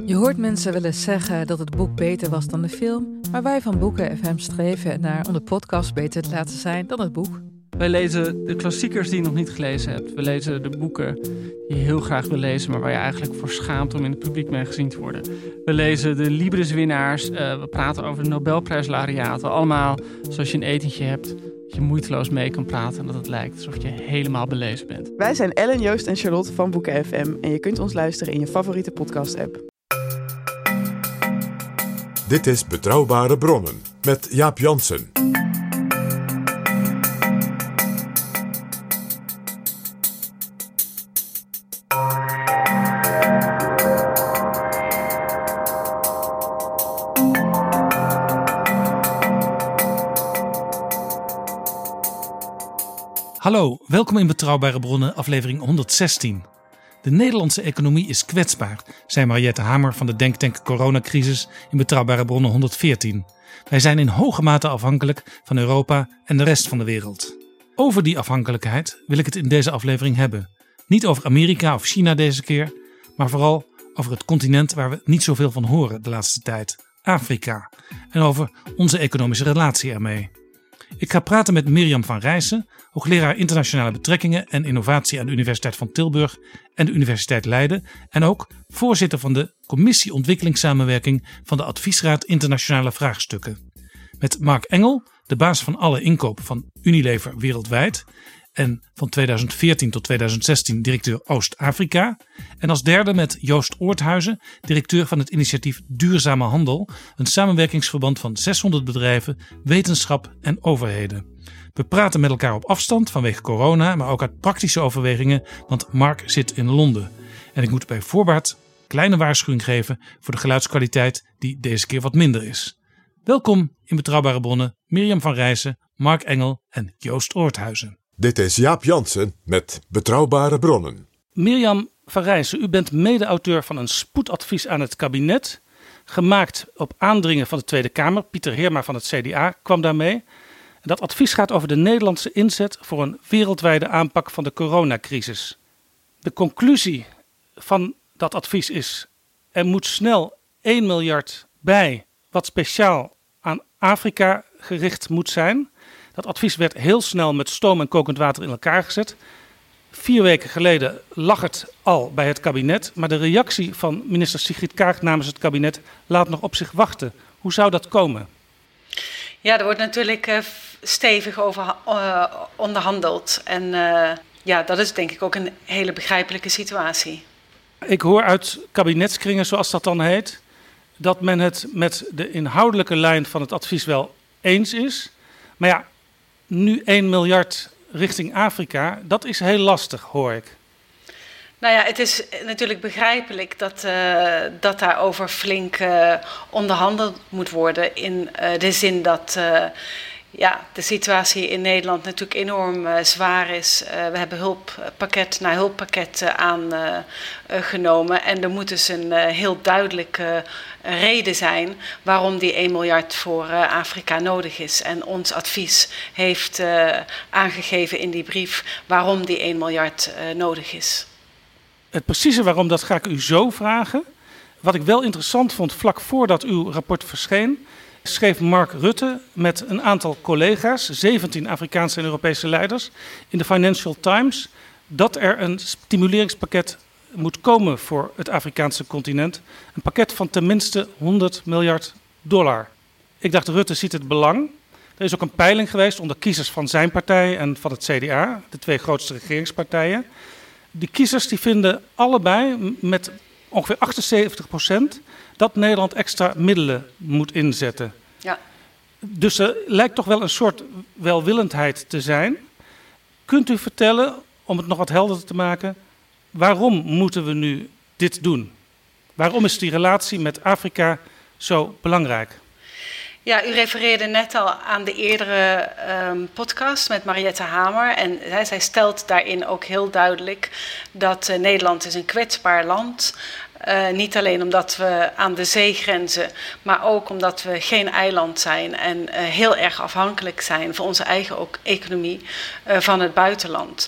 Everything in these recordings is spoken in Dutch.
Je hoort mensen wel eens zeggen dat het boek beter was dan de film, maar wij van Boeken FM streven ernaar om de podcast beter te laten zijn dan het boek. Wij lezen de klassiekers die je nog niet gelezen hebt. We lezen de boeken die je heel graag wil lezen, maar waar je eigenlijk voor schaamt om in het publiek mee gezien te worden. We lezen de Libris-winnaars. We praten over de Nobelprijslaureaten. Allemaal zoals je een etentje hebt, dat je moeiteloos mee kan praten en dat het lijkt alsof je helemaal belezen bent. Wij zijn Ellen, Joost en Charlotte van Boeken FM en je kunt ons luisteren in je favoriete podcast-app. Dit is Betrouwbare Bronnen met Jaap Jansen. Hallo, welkom in Betrouwbare Bronnen, aflevering 116. De Nederlandse economie is kwetsbaar, zei Mariette Hamer van de denktank Coronacrisis in Betrouwbare Bronnen 114. Wij zijn in hoge mate afhankelijk van Europa en de rest van de wereld. Over die afhankelijkheid wil ik het in deze aflevering hebben. Niet over Amerika of China deze keer, maar vooral over het continent waar we niet zoveel van horen de laatste tijd, Afrika. En over onze economische relatie ermee. Ik ga praten met Mirjam van Rijssen, hoogleraar internationale betrekkingen en innovatie aan de Universiteit van Tilburg en de Universiteit Leiden en ook voorzitter van de Commissie Ontwikkelingssamenwerking van de Adviesraad Internationale Vraagstukken. Met Mark Engel, de baas van alle inkoop van Unilever wereldwijd en van 2014 tot 2016 directeur Oost-Afrika. En als derde met Joost Oorthuizen, directeur van het initiatief Duurzame Handel, een samenwerkingsverband van 600 bedrijven, wetenschap en overheden. We praten met elkaar op afstand vanwege corona, maar ook uit praktische overwegingen, want Mark zit in Londen. En ik moet bij voorbaat kleine waarschuwing geven voor de geluidskwaliteit die deze keer wat minder is. Welkom in Betrouwbare Bronnen, Mirjam van Rijssen, Mark Engel en Joost Oorthuizen. Dit is Jaap Jansen met Betrouwbare Bronnen. Mirjam van Rijssen, u bent mede-auteur van een spoedadvies aan het kabinet, gemaakt op aandringen van de Tweede Kamer. Pieter Heerma van het CDA kwam daarmee. Dat advies gaat over de Nederlandse inzet voor een wereldwijde aanpak van de coronacrisis. De conclusie van dat advies is: er moet snel 1 miljard bij wat speciaal aan Afrika gericht moet zijn. Dat advies werd heel snel met stoom en kokend water in elkaar gezet. 4 weken geleden lag het al bij het kabinet, maar de reactie van minister Sigrid Kaag namens het kabinet laat nog op zich wachten. Hoe zou dat komen? Ja, er wordt natuurlijk stevig over onderhandeld. En dat is denk ik ook een hele begrijpelijke situatie. Ik hoor uit kabinetskringen, zoals dat dan heet, dat men het met de inhoudelijke lijn van het advies wel eens is. Maar ja, nu 1 miljard richting Afrika, dat is heel lastig, hoor ik. Nou ja, het is natuurlijk begrijpelijk dat daarover flink onderhandeld moet worden. In de zin dat de situatie in Nederland natuurlijk enorm zwaar is. We hebben hulppakket na hulppakket aangenomen. En er moet dus een heel duidelijke reden zijn waarom die 1 miljard voor Afrika nodig is. En ons advies heeft aangegeven in die brief waarom die 1 miljard nodig is. Het precieze waarom, dat ga ik u zo vragen. Wat ik wel interessant vond, vlak voordat uw rapport verscheen, schreef Mark Rutte met een aantal collega's, 17 Afrikaanse en Europese leiders, in de Financial Times, dat er een stimuleringspakket moet komen voor het Afrikaanse continent. Een pakket van tenminste $100 miljard. Ik dacht, Rutte ziet het belang. Er is ook een peiling geweest onder kiezers van zijn partij en van het CDA, de 2 grootste regeringspartijen. Die kiezers die vinden allebei met ongeveer 78% dat Nederland extra middelen moet inzetten. Ja. Dus er lijkt toch wel een soort welwillendheid te zijn. Kunt u vertellen, om het nog wat helderder te maken, waarom moeten we nu dit doen? Waarom is die relatie met Afrika zo belangrijk? Ja, u refereerde net al aan de eerdere podcast met Mariette Hamer. En zij stelt daarin ook heel duidelijk dat Nederland is een kwetsbaar land is. Niet alleen omdat we aan de zee grenzen, maar ook omdat we geen eiland zijn en heel erg afhankelijk zijn voor onze eigen economie van het buitenland.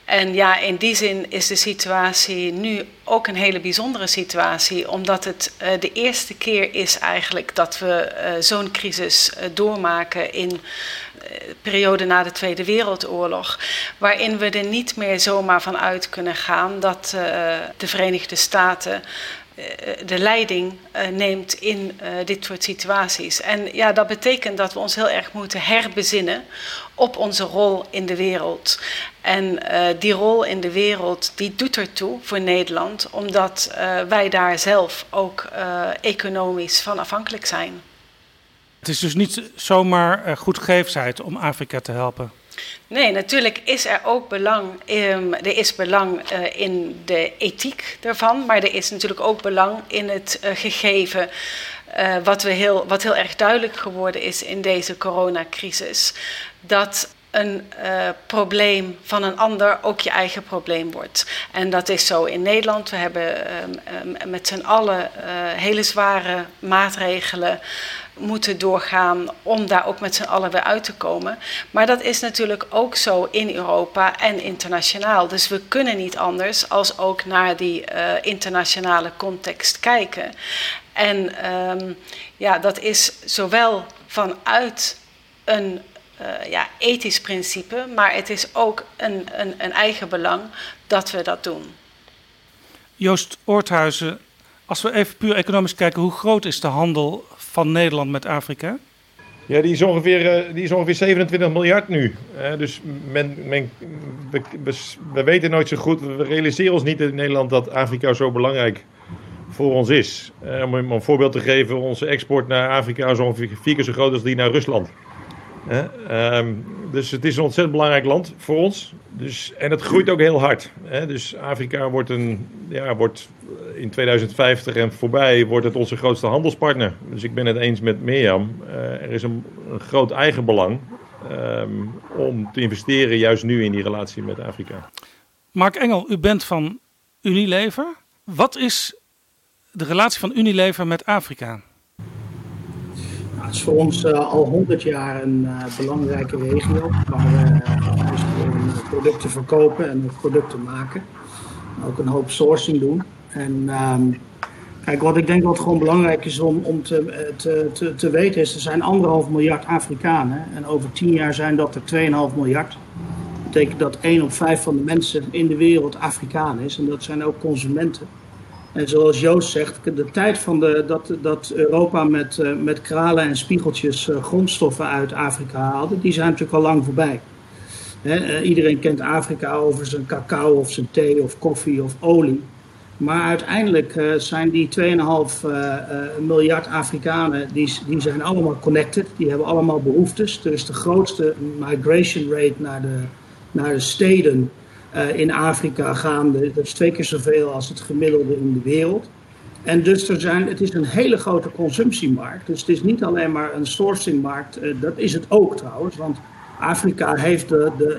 En ja, in die zin is de situatie nu ook een hele bijzondere situatie, omdat het de eerste keer is eigenlijk dat we zo'n crisis doormaken in de periode na de Tweede Wereldoorlog, waarin we er niet meer zomaar van uit kunnen gaan dat de Verenigde Staten de leiding neemt in dit soort situaties. En ja, dat betekent dat we ons heel erg moeten herbezinnen op onze rol in de wereld. En die rol in de wereld, die doet ertoe voor Nederland, omdat wij daar zelf ook economisch van afhankelijk zijn. Het is dus niet zomaar goedgeefsheid om Afrika te helpen. Nee, natuurlijk is er ook belang. Er is belang in de ethiek daarvan, maar er is natuurlijk ook belang in het gegeven wat heel erg duidelijk geworden is in deze coronacrisis. Dat een probleem van een ander ook je eigen probleem wordt. En dat is zo in Nederland. We hebben met z'n allen hele zware maatregelen moeten doorgaan om daar ook met z'n allen weer uit te komen. Maar dat is natuurlijk ook zo in Europa en internationaal. Dus we kunnen niet anders als ook naar die internationale context kijken. En dat is zowel vanuit een ethisch principe, maar het is ook een eigen belang dat we dat doen. Joost Oorthuizen, als we even puur economisch kijken, hoe groot is de handel van Nederland met Afrika? Ja, die is ongeveer 27 miljard nu. Dus we weten nooit zo goed, we realiseren ons niet in Nederland dat Afrika zo belangrijk voor ons is. Om een voorbeeld te geven, onze export naar Afrika is ongeveer 4 keer zo groot als die naar Rusland. Dus het is een ontzettend belangrijk land voor ons. En het groeit ook heel hard. Dus Afrika wordt in 2050 en voorbij wordt het onze grootste handelspartner. Dus ik ben het eens met Mirjam. Er is een groot eigenbelang om te investeren juist nu in die relatie met Afrika. Mark Engel, u bent van Unilever. Wat is de relatie van Unilever met Afrika? Het is voor ons al 100 jaar een belangrijke regio waar we gewoon producten verkopen en producten maken. Ook een hoop sourcing doen. En kijk, wat ik denk wat gewoon belangrijk is om te weten is, er zijn 1,5 miljard Afrikanen en over 10 jaar zijn dat er 2,5 miljard. Dat betekent dat 1 op 5 van de mensen in de wereld Afrikaan is en dat zijn ook consumenten. En zoals Joost zegt, de tijd van dat Europa met kralen en spiegeltjes grondstoffen uit Afrika haalde, die zijn natuurlijk al lang voorbij. Iedereen kent Afrika over zijn cacao of zijn thee of koffie of olie. Maar uiteindelijk zijn die 2,5 miljard Afrikanen, die zijn allemaal connected. Die hebben allemaal behoeftes. Er is de grootste migration rate naar de steden in Afrika gaande. Dat is 2 keer zoveel als het gemiddelde in de wereld. En dus het is een hele grote consumptiemarkt. Dus het is niet alleen maar een sourcingmarkt. Dat is het ook trouwens. Want Afrika heeft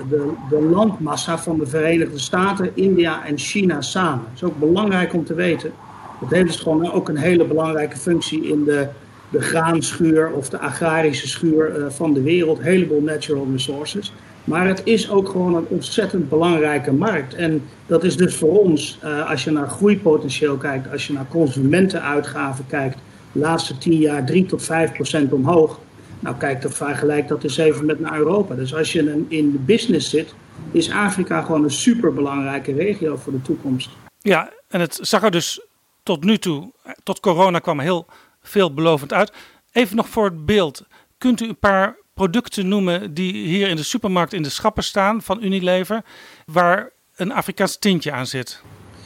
de landmassa van de Verenigde Staten, India en China samen. Dat is ook belangrijk om te weten. Dat heeft dus gewoon ook een hele belangrijke functie in de graanschuur of de agrarische schuur van de wereld. Een heleboel natural resources. Maar het is ook gewoon een ontzettend belangrijke markt. En dat is dus voor ons, als je naar groeipotentieel kijkt, als je naar consumentenuitgaven kijkt, de laatste 10 jaar 3-5% omhoog. Nou kijk, vergelijk dat eens even met naar Europa. Dus als je in de business zit, is Afrika gewoon een superbelangrijke regio voor de toekomst. Ja, en het zag er dus tot nu toe, tot corona kwam heel veelbelovend uit. Even nog voor het beeld, kunt u een paar producten noemen die hier in de supermarkt in de schappen staan van Unilever, waar een Afrikaans tintje aan zit?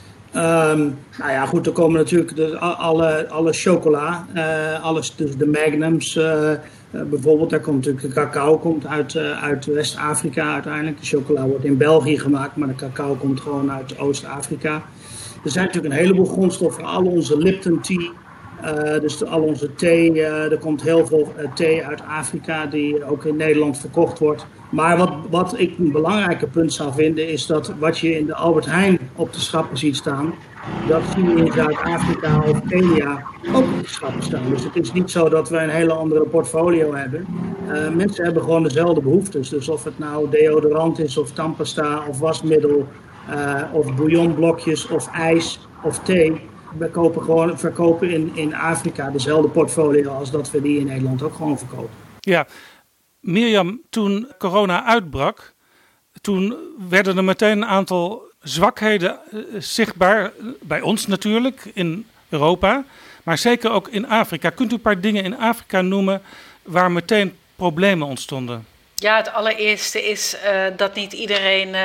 Nou ja, goed, er komen natuurlijk alle chocola, alles, dus de Magnums bijvoorbeeld. Daar komt natuurlijk de cacao komt uit West-Afrika uiteindelijk. De chocola wordt in België gemaakt, maar de cacao komt gewoon uit Oost-Afrika. Er zijn natuurlijk een heleboel grondstoffen, al onze Lipton tea, Dus al onze thee, er komt heel veel thee uit Afrika die ook in Nederland verkocht wordt. Maar wat ik een belangrijker punt zou vinden is dat wat je in de Albert Heijn op de schappen ziet staan, dat zie je in Zuid-Afrika of Kenia ook op de schappen staan. Dus het is niet zo dat we een hele andere portfolio hebben. Mensen hebben gewoon dezelfde behoeftes. Dus of het nou deodorant is of tandpasta of wasmiddel of bouillonblokjes of ijs of thee. We verkopen in Afrika dezelfde portfolio als dat we die in Nederland ook gewoon verkopen. Ja, Mirjam, toen corona uitbrak, toen werden er meteen een aantal zwakheden zichtbaar. Bij ons natuurlijk, in Europa, maar zeker ook in Afrika. Kunt u een paar dingen in Afrika noemen waar meteen problemen ontstonden? Ja, het allereerste is dat niet iedereen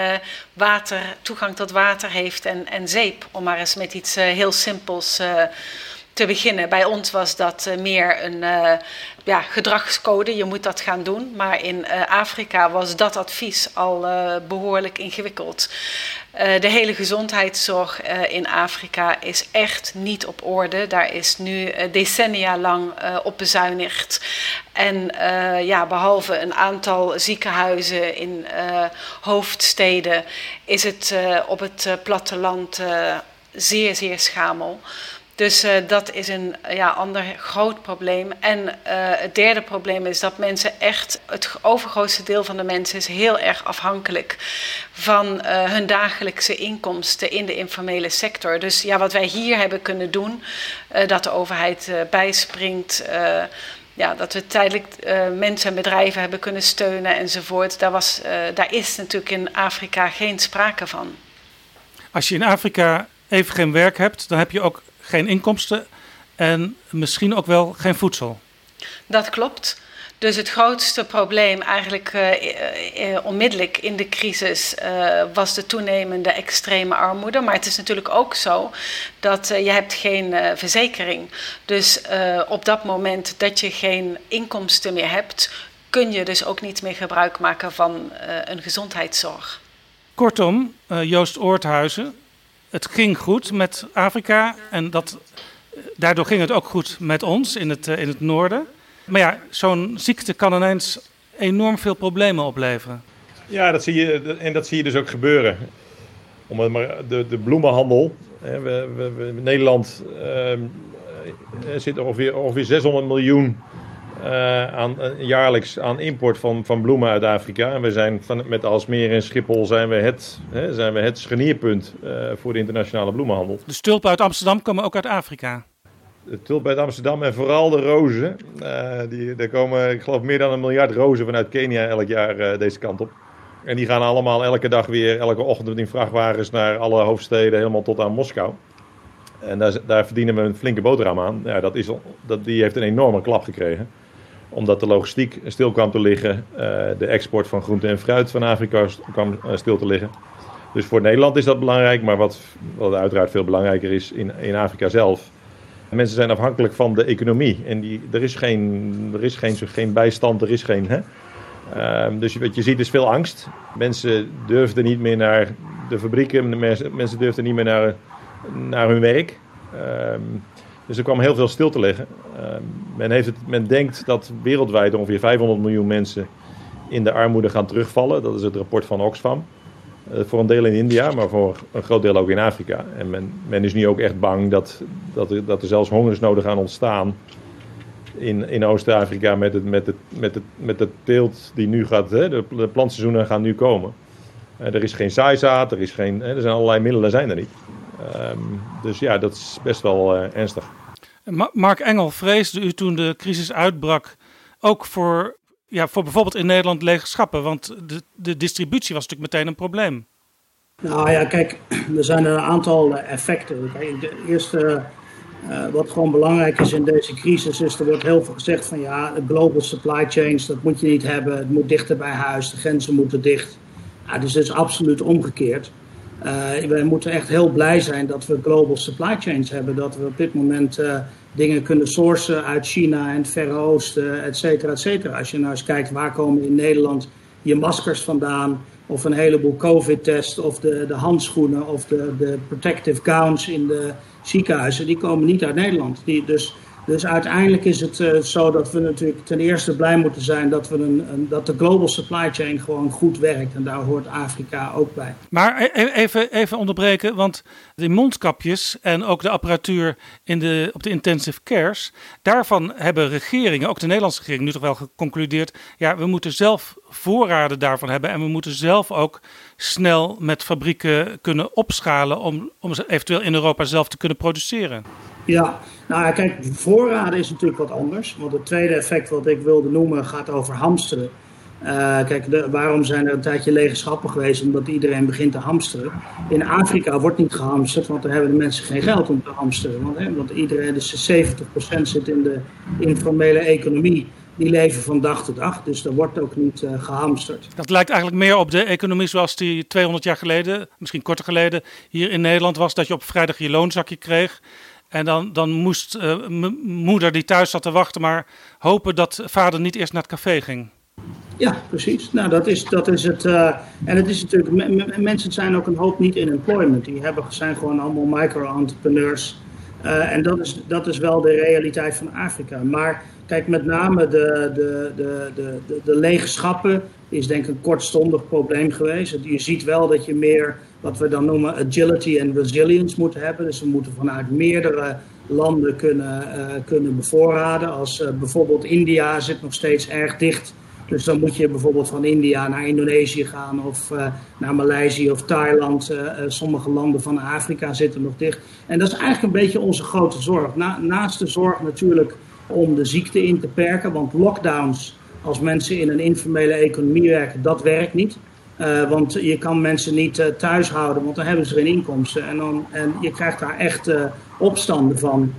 toegang tot water heeft en zeep. Om maar eens met iets heel simpels te beginnen. Bij ons was dat meer een gedragscode. Je moet dat gaan doen. Maar in Afrika was dat advies al behoorlijk ingewikkeld. De hele gezondheidszorg in Afrika is echt niet op orde. Daar is nu decennia lang op bezuinigd. En behalve een aantal ziekenhuizen in hoofdsteden is het op het platteland zeer, zeer schamel. Dus dat is een ander groot probleem. En het derde probleem is dat mensen echt, het overgrootste deel van de mensen is heel erg afhankelijk van hun dagelijkse inkomsten in de informele sector. Dus wat wij hier hebben kunnen doen, dat de overheid bijspringt, dat we tijdelijk mensen en bedrijven hebben kunnen steunen enzovoort. Daar is natuurlijk in Afrika geen sprake van. Als je in Afrika even geen werk hebt, dan heb je ook geen inkomsten en misschien ook wel geen voedsel. Dat klopt. Dus het grootste probleem eigenlijk onmiddellijk in de crisis was de toenemende extreme armoede. Maar het is natuurlijk ook zo dat je hebt geen verzekering. Dus op dat moment dat je geen inkomsten meer hebt, kun je dus ook niet meer gebruik maken van een gezondheidszorg. Kortom, Joost Oorthuizen, het ging goed met Afrika en daardoor ging het ook goed met ons in het noorden. Maar ja, zo'n ziekte kan ineens enorm veel problemen opleveren. Ja, dat zie je dus ook gebeuren. De bloemenhandel. Nederland zit ongeveer 600 miljoen jaarlijks aan import van bloemen uit Afrika. En we zijn met Aalsmeer en Schiphol zijn we het scharnierpunt voor de internationale bloemenhandel. De tulpen uit Amsterdam komen ook uit Afrika. De tulpen uit Amsterdam en vooral de rozen. Er komen, ik geloof, meer dan 1 miljard rozen vanuit Kenia elk jaar deze kant op. En die gaan allemaal elke ochtend in vrachtwagens naar alle hoofdsteden, helemaal tot aan Moskou. En daar verdienen we een flinke boterham aan. Ja, die heeft een enorme klap gekregen. Omdat de logistiek stil kwam te liggen. De export van groente en fruit van Afrika kwam stil te liggen. Dus voor Nederland is dat belangrijk. Maar wat uiteraard veel belangrijker is in Afrika zelf. Mensen zijn afhankelijk van de economie. En er is geen bijstand, er is geen... Dus wat je ziet is veel angst. Mensen durfden niet meer naar de fabrieken. Mensen durfden niet meer naar hun werk. Dus er kwam heel veel stil te liggen. Men denkt dat wereldwijd ongeveer 500 miljoen mensen in de armoede gaan terugvallen. Dat is het rapport van Oxfam. Voor een deel in India, maar voor een groot deel ook in Afrika. En men is nu ook echt bang dat er zelfs hongersnoden gaan ontstaan in Oost-Afrika met de teelt die nu gaat. De plantseizoenen gaan nu komen. Er is geen zaaizaad, er zijn allerlei middelen zijn er niet. Dus ja, dat is best wel ernstig. Mark Engel, vreesde u toen de crisis uitbrak ook voor bijvoorbeeld in Nederland lege schappen? Want de distributie was natuurlijk meteen een probleem. Nou ja, kijk, er zijn een aantal effecten. Kijk, de eerste, wat gewoon belangrijk is in deze crisis, is er wordt heel veel gezegd van global supply chains, dat moet je niet hebben. Het moet dichter bij huis, de grenzen moeten dicht. Dus het is absoluut omgekeerd. We moeten echt heel blij zijn dat we global supply chains hebben. Dat we op dit moment dingen kunnen sourcen uit China en het Verre Oosten, et cetera, et cetera. Als je nou eens kijkt waar komen in Nederland je maskers vandaan, of een heleboel COVID-tests of de handschoenen of de protective gowns in de ziekenhuizen, die komen niet uit Nederland. Dus uiteindelijk is het zo dat we natuurlijk ten eerste blij moeten zijn dat de global supply chain gewoon goed werkt. En daar hoort Afrika ook bij. Maar even onderbreken, want de mondkapjes en ook de apparatuur op de intensive cares, daarvan hebben regeringen, ook de Nederlandse regering, nu toch wel geconcludeerd, ja, we moeten zelf voorraden daarvan hebben en we moeten zelf ook snel met fabrieken kunnen opschalen om ze eventueel in Europa zelf te kunnen produceren. Ja, nou kijk, voorraden is natuurlijk wat anders. Want het tweede effect wat ik wilde noemen gaat over hamsteren. Waarom zijn er een tijdje lege schappen geweest? Omdat iedereen begint te hamsteren. In Afrika wordt niet gehamsterd, want daar hebben de mensen geen geld om te hamsteren. Want iedereen, dus 70% zit in de informele economie. Die leven van dag tot dag, dus er wordt ook niet gehamsterd. Dat lijkt eigenlijk meer op de economie zoals die 200 jaar geleden, misschien korter geleden, hier in Nederland was. Dat je op vrijdag je loonzakje kreeg. En dan moest moeder die thuis zat te wachten maar hopen dat vader niet eerst naar het café ging. Ja, precies. Nou, dat is het. En het is natuurlijk, mensen zijn ook een hoop niet in employment. Die zijn gewoon allemaal micro-entrepreneurs. En dat is wel de realiteit van Afrika. Maar kijk, met name de lege schappen is denk ik een kortstondig probleem geweest. Je ziet wel dat je meer wat we dan noemen agility en resilience moeten hebben. Dus we moeten vanuit meerdere landen kunnen bevoorraden. Als bijvoorbeeld India zit nog steeds erg dicht. Dus dan moet je bijvoorbeeld van India naar Indonesië gaan of naar Maleisië of Thailand. Sommige landen van Afrika zitten nog dicht. En dat is eigenlijk een beetje onze grote zorg. Naast de zorg natuurlijk om de ziekte in te perken. Want lockdowns, als mensen in een informele economie werken, dat werkt niet. Want je kan mensen niet thuis houden, want dan hebben ze geen inkomsten. En je krijgt daar echt opstanden van.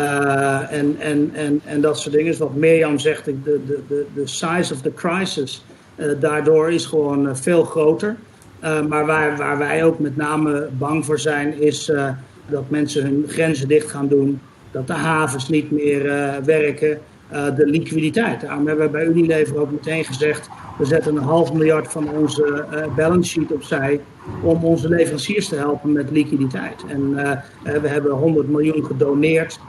En dat soort dingen. Wat Mirjam zegt, de size of the crisis daardoor is gewoon veel groter. Maar waar wij ook met name bang voor zijn, is dat mensen hun grenzen dicht gaan doen. Dat de havens niet meer werken. De liquiditeit. Daarom hebben we bij Unilever ook meteen gezegd, we zetten 500 miljoen van onze balance sheet opzij om onze leveranciers te helpen met liquiditeit. En we hebben 100 miljoen gedoneerd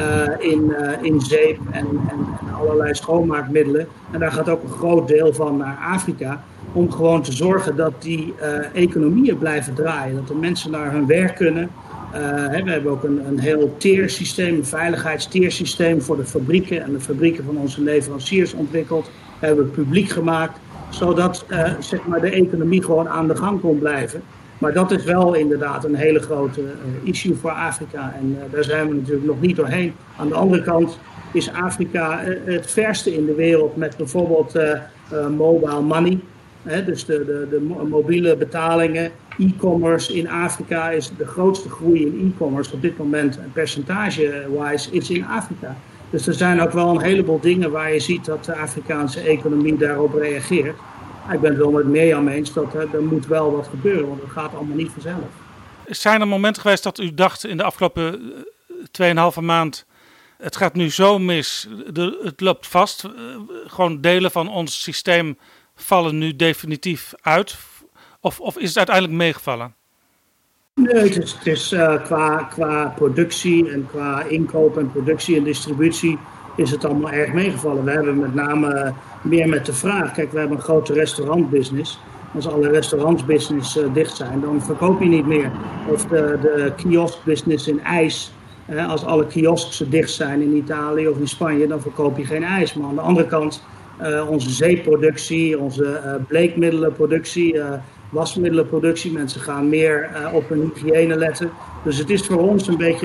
in zeep en allerlei schoonmaakmiddelen. En daar gaat ook een groot deel van naar Afrika, om gewoon te zorgen dat die economieën blijven draaien. Dat de mensen naar hun werk kunnen. We hebben ook een heel tiersysteem, een veiligheidstiersysteem voor de fabrieken en de fabrieken van onze leveranciers ontwikkeld. We hebben het publiek gemaakt, zodat de economie gewoon aan de gang kon blijven. Maar dat is wel inderdaad een hele grote issue voor Afrika en daar zijn we natuurlijk nog niet doorheen. Aan de andere kant is Afrika het verste in de wereld met bijvoorbeeld mobile money. Dus de mobiele betalingen, e-commerce in Afrika is de grootste groei in e-commerce op dit moment, percentage-wise, is in Afrika. Dus er zijn ook wel een heleboel dingen waar je ziet dat de Afrikaanse economie daarop reageert. Ik ben het wel met Mirjam eens dat er moet wel wat gebeuren, want het gaat allemaal niet vanzelf. Zijn er momenten geweest dat u dacht in de afgelopen 2,5 maand, het gaat nu zo mis, het loopt vast, gewoon delen van ons systeem vallen nu definitief uit? Of is het uiteindelijk meegevallen? Nee, het is qua productie en qua inkoop en productie en distributie is het allemaal erg meegevallen. We hebben met name meer met de vraag. Kijk, we hebben een grote restaurantbusiness. Als alle restaurantsbusiness dicht zijn, dan verkoop je niet meer. Of de kioskbusiness in ijs. Als alle kiosks dicht zijn in Italië of in Spanje, dan verkoop je geen ijs. Maar aan de andere kant, onze zeeproductie, onze bleekmiddelenproductie, wasmiddelenproductie. Mensen gaan meer op hun hygiëne letten. Dus het is voor ons een beetje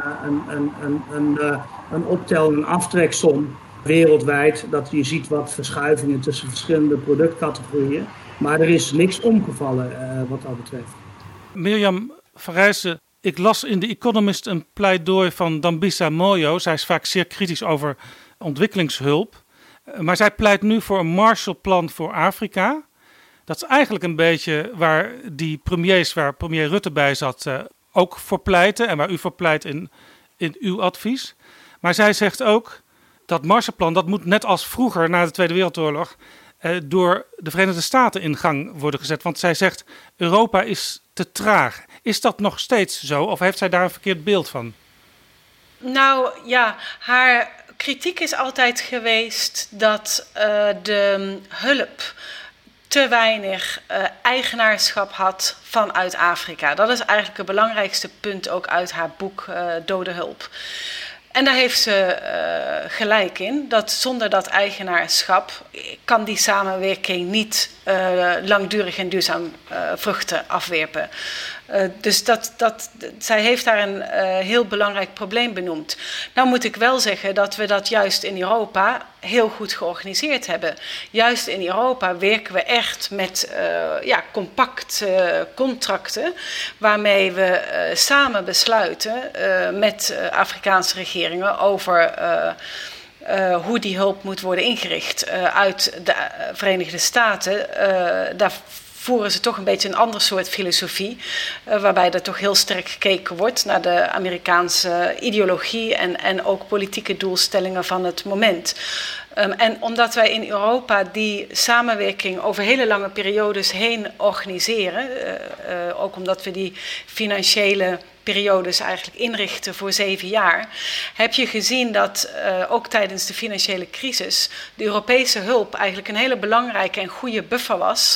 een optel- en aftreksom wereldwijd. Dat je ziet wat verschuivingen tussen verschillende productcategorieën. Maar er is niks omgevallen wat dat betreft. Mirjam van Rijssen, ik las in The Economist een pleidooi van Dambisa Moyo. Zij is vaak zeer kritisch over ontwikkelingshulp. Maar zij pleit nu voor een Marshallplan voor Afrika. Dat is eigenlijk een beetje waar die premiers, waar premier Rutte bij zat, ook voor pleiten. En waar u voor pleit in uw advies. Maar zij zegt ook dat Marshallplan, dat moet net als vroeger na de Tweede Wereldoorlog door de Verenigde Staten in gang worden gezet. Want zij zegt, Europa is te traag. Is dat nog steeds zo of heeft zij daar een verkeerd beeld van? Nou ja, haar kritiek is altijd geweest dat de hulp te weinig eigenaarschap had vanuit Afrika. Dat is eigenlijk het belangrijkste punt ook uit haar boek Dode Hulp. En daar heeft ze gelijk in, dat zonder dat eigenaarschap kan die samenwerking niet langdurig en duurzaam vruchten afwerpen. Dus zij heeft daar een heel belangrijk probleem benoemd. Nou moet ik wel zeggen dat we dat juist in Europa heel goed georganiseerd hebben. Juist in Europa werken we echt met compact contracten waarmee we samen besluiten met Afrikaanse regeringen over hoe die hulp moet worden ingericht. Uit de Verenigde Staten, daar voeren ze toch een beetje een ander soort filosofie, waarbij er toch heel sterk gekeken wordt naar de Amerikaanse ideologie en ook politieke doelstellingen van het moment. En omdat wij in Europa die samenwerking over hele lange periodes heen organiseren, ook omdat we die financiële periodes eigenlijk inrichten voor 7 jaar, heb je gezien dat ook tijdens de financiële crisis de Europese hulp eigenlijk een hele belangrijke en goede buffer was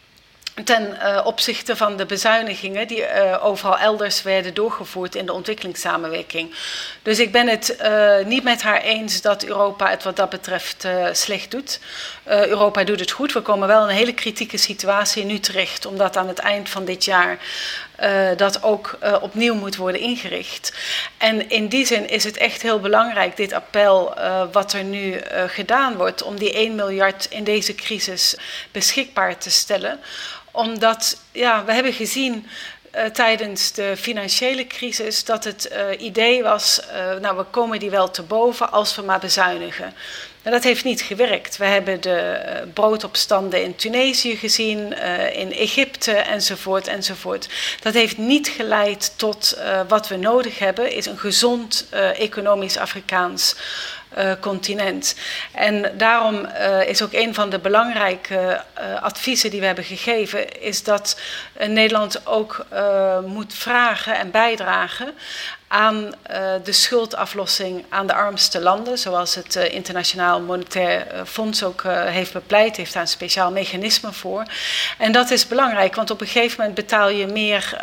ten opzichte van de bezuinigingen die overal elders werden doorgevoerd in de ontwikkelingssamenwerking. Dus ik ben het niet met haar eens dat Europa het wat dat betreft slecht doet. Europa doet het goed. We komen wel in een hele kritieke situatie nu terecht, omdat aan het eind van dit jaar dat ook opnieuw moet worden ingericht. En in die zin is het echt heel belangrijk, dit appel wat er nu gedaan wordt, om die 1 miljard in deze crisis beschikbaar te stellen. Omdat, we hebben gezien tijdens de financiële crisis dat het idee was, we komen die wel te boven als we maar bezuinigen. En dat heeft niet gewerkt. We hebben de broodopstanden in Tunesië gezien, in Egypte enzovoort. Dat heeft niet geleid tot wat we nodig hebben, is een gezond economisch Afrikaans continent. En daarom is ook een van de belangrijke adviezen die we hebben gegeven, is dat Nederland ook moet vragen en bijdragen aan de schuldaflossing aan de armste landen, zoals het Internationaal Monetair Fonds ook heeft bepleit, heeft daar een speciaal mechanisme voor. En dat is belangrijk, want op een gegeven moment betaal je meer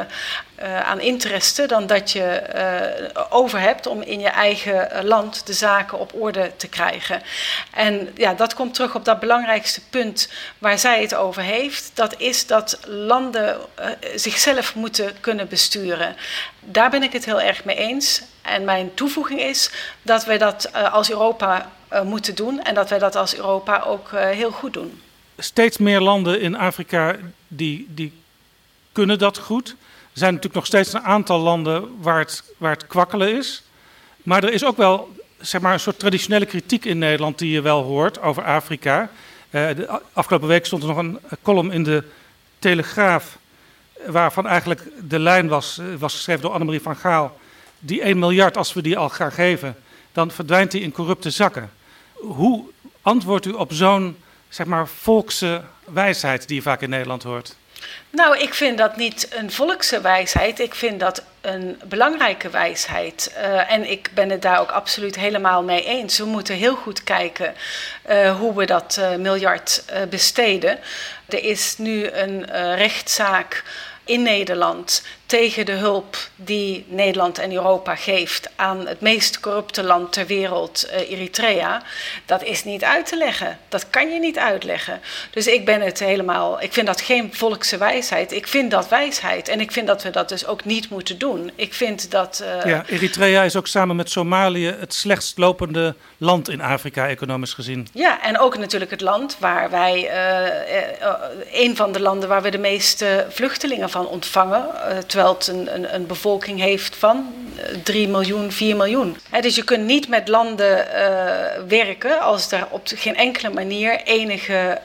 aan interesse dan dat je over hebt om in je eigen land de zaken op orde te krijgen. En dat komt terug op dat belangrijkste punt waar zij het over heeft. Dat is dat landen zichzelf moeten kunnen besturen. Daar ben ik het heel erg mee eens. En mijn toevoeging is dat wij dat als Europa moeten doen en dat wij dat als Europa ook heel goed doen. Steeds meer landen in Afrika die kunnen dat goed. Er zijn natuurlijk nog steeds een aantal landen waar het kwakkelen is. Maar er is ook wel een soort traditionele kritiek in Nederland die je wel hoort over Afrika. De afgelopen week stond er nog een column in de Telegraaf, waarvan eigenlijk de lijn was geschreven door Annemarie van Gaal. Die 1 miljard, als we die al gaan geven, dan verdwijnt die in corrupte zakken. Hoe antwoordt u op zo'n volkse wijsheid die je vaak in Nederland hoort? Nou, ik vind dat niet een volkse wijsheid. Ik vind dat een belangrijke wijsheid. En ik ben het daar ook absoluut helemaal mee eens. We moeten heel goed kijken hoe we dat miljard besteden. Er is nu een rechtszaak in Nederland tegen de hulp die Nederland en Europa geeft aan het meest corrupte land ter wereld, Eritrea. Dat is niet uit te leggen. Dat kan je niet uitleggen. Dus ik vind dat geen volkse wijsheid. Ik vind dat wijsheid. En ik vind dat we dat dus ook niet moeten doen. Ik vind dat Eritrea is ook samen met Somalië het slechtst lopende land in Afrika, economisch gezien. Ja, en ook natuurlijk het land waar wij, een van de landen waar we de meeste vluchtelingen van ontvangen, terwijl het een bevolking heeft van 3 miljoen, 4 miljoen. Dus je kunt niet met landen werken als er op geen enkele manier enige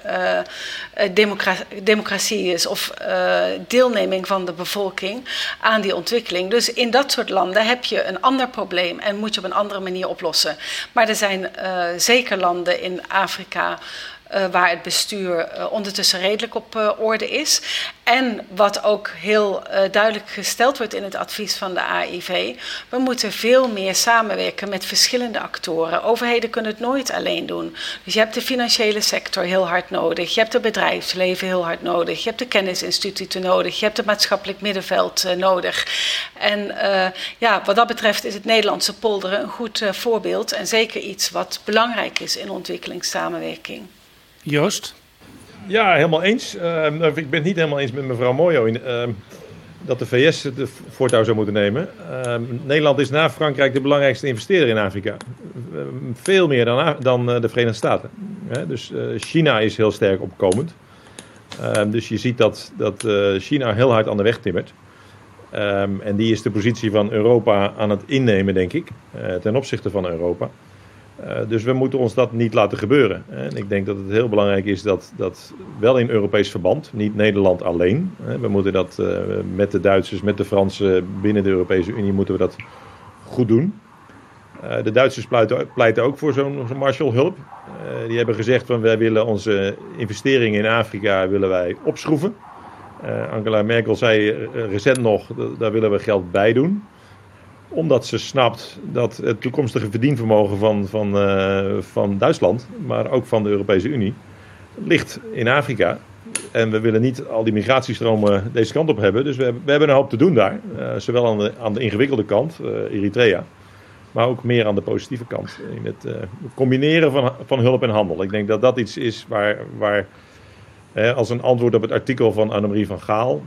democratie is of deelneming van de bevolking aan die ontwikkeling. Dus in dat soort landen heb je een ander probleem en moet je op een andere manier oplossen. Maar er zijn zeker landen in Afrika waar het bestuur ondertussen redelijk op orde is. En wat ook heel duidelijk gesteld wordt in het advies van de AIV, we moeten veel meer samenwerken met verschillende actoren. Overheden kunnen het nooit alleen doen. Dus je hebt de financiële sector heel hard nodig, je hebt het bedrijfsleven heel hard nodig, je hebt de kennisinstituten nodig, je hebt het maatschappelijk middenveld nodig. En wat dat betreft is het Nederlandse polderen een goed voorbeeld en zeker iets wat belangrijk is in ontwikkelingssamenwerking. Joost? Ja, helemaal eens. Ik ben het niet helemaal eens met mevrouw Moyo dat de VS het voortouw zou moeten nemen. Nederland is na Frankrijk de belangrijkste investeerder in Afrika. Veel meer dan de Verenigde Staten. Dus China is heel sterk opkomend. Dus je ziet dat China heel hard aan de weg timmert. En die is de positie van Europa aan het innemen, denk ik, ten opzichte van Europa. Dus we moeten ons dat niet laten gebeuren. En ik denk dat het heel belangrijk is dat wel in Europees verband, niet Nederland alleen. We moeten dat met de Duitsers, met de Fransen binnen de Europese Unie moeten we dat goed doen. De Duitsers pleiten ook voor zo'n Marshallhulp. Die hebben gezegd van wij willen onze investeringen in Afrika willen wij opschroeven. Angela Merkel zei recent nog, daar willen we geld bij doen. Omdat ze snapt dat het toekomstige verdienvermogen van Duitsland, maar ook van de Europese Unie, ligt in Afrika. En we willen niet al die migratiestromen deze kant op hebben. Dus we hebben een hoop te doen daar. Zowel aan de ingewikkelde kant, Eritrea, maar ook meer aan de positieve kant. In het combineren van hulp en handel. Ik denk dat dat iets is waar als een antwoord op het artikel van Annemarie van Gaal.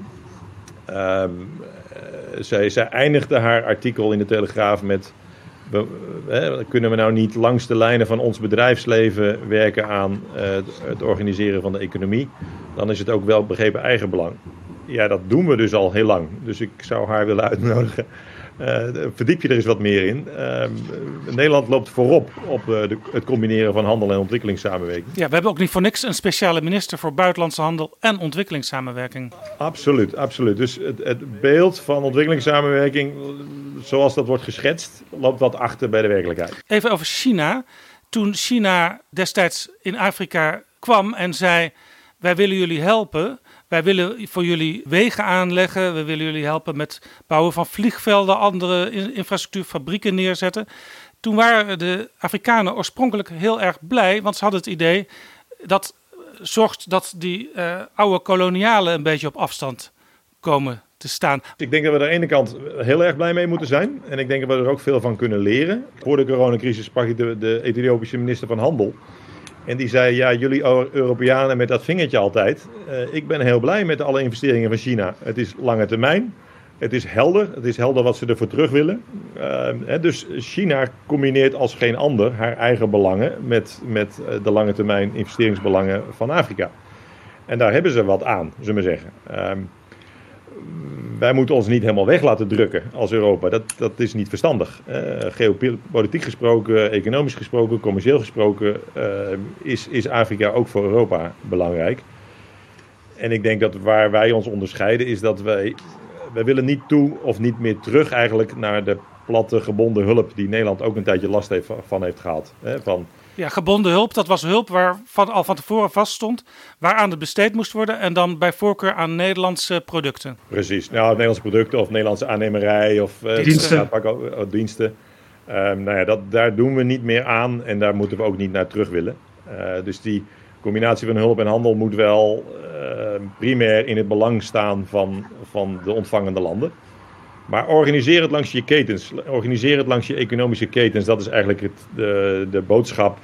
Zij eindigde haar artikel in de Telegraaf met: kunnen we nou niet langs de lijnen van ons bedrijfsleven werken aan het organiseren van de economie? Dan is het ook wel begrepen eigenbelang. Ja, dat doen we dus al heel lang. Dus ik zou haar willen uitnodigen. Verdiep je er eens wat meer in. Nederland loopt voorop op het combineren van handel en ontwikkelingssamenwerking. Ja, we hebben ook niet voor niks een speciale minister voor buitenlandse handel en ontwikkelingssamenwerking. Absoluut, absoluut. Dus het beeld van ontwikkelingssamenwerking, zoals dat wordt geschetst, loopt wat achter bij de werkelijkheid. Even over China. Toen China destijds in Afrika kwam en zei: wij willen jullie helpen. Wij willen voor jullie wegen aanleggen. We willen jullie helpen met bouwen van vliegvelden, andere infrastructuur, fabrieken neerzetten. Toen waren de Afrikanen oorspronkelijk heel erg blij, want ze hadden het idee dat zorgt dat die oude kolonialen een beetje op afstand komen te staan. Ik denk dat we aan de ene kant heel erg blij mee moeten zijn. En ik denk dat we er ook veel van kunnen leren. Voor de coronacrisis sprak ik de Ethiopische minister van Handel. En die zei, ja, jullie Europeanen met dat vingertje altijd. Ik ben heel blij met alle investeringen van China. Het is lange termijn. Het is helder. Het is helder wat ze ervoor terug willen. Dus China combineert als geen ander haar eigen belangen met de lange termijn investeringsbelangen van Afrika. En daar hebben ze wat aan, zullen we zeggen. Wij moeten ons niet helemaal weg laten drukken als Europa. Dat is niet verstandig. Geopolitiek gesproken, economisch gesproken, commercieel gesproken is Afrika ook voor Europa belangrijk. En ik denk dat waar wij ons onderscheiden is dat wij willen niet toe of niet meer terug eigenlijk naar de platte gebonden hulp die Nederland ook een tijdje last van heeft gehad. Ja, gebonden hulp, dat was hulp waarvan al van tevoren vaststond waaraan het besteed moest worden en dan bij voorkeur aan Nederlandse producten. Precies, nou Nederlandse producten of Nederlandse aannemerij of diensten. Daar doen we niet meer aan en daar moeten we ook niet naar terug willen. Dus die combinatie van hulp en handel moet wel primair in het belang staan van de ontvangende landen. Maar organiseer het langs je ketens, organiseer het langs je economische ketens. Dat is eigenlijk de boodschap.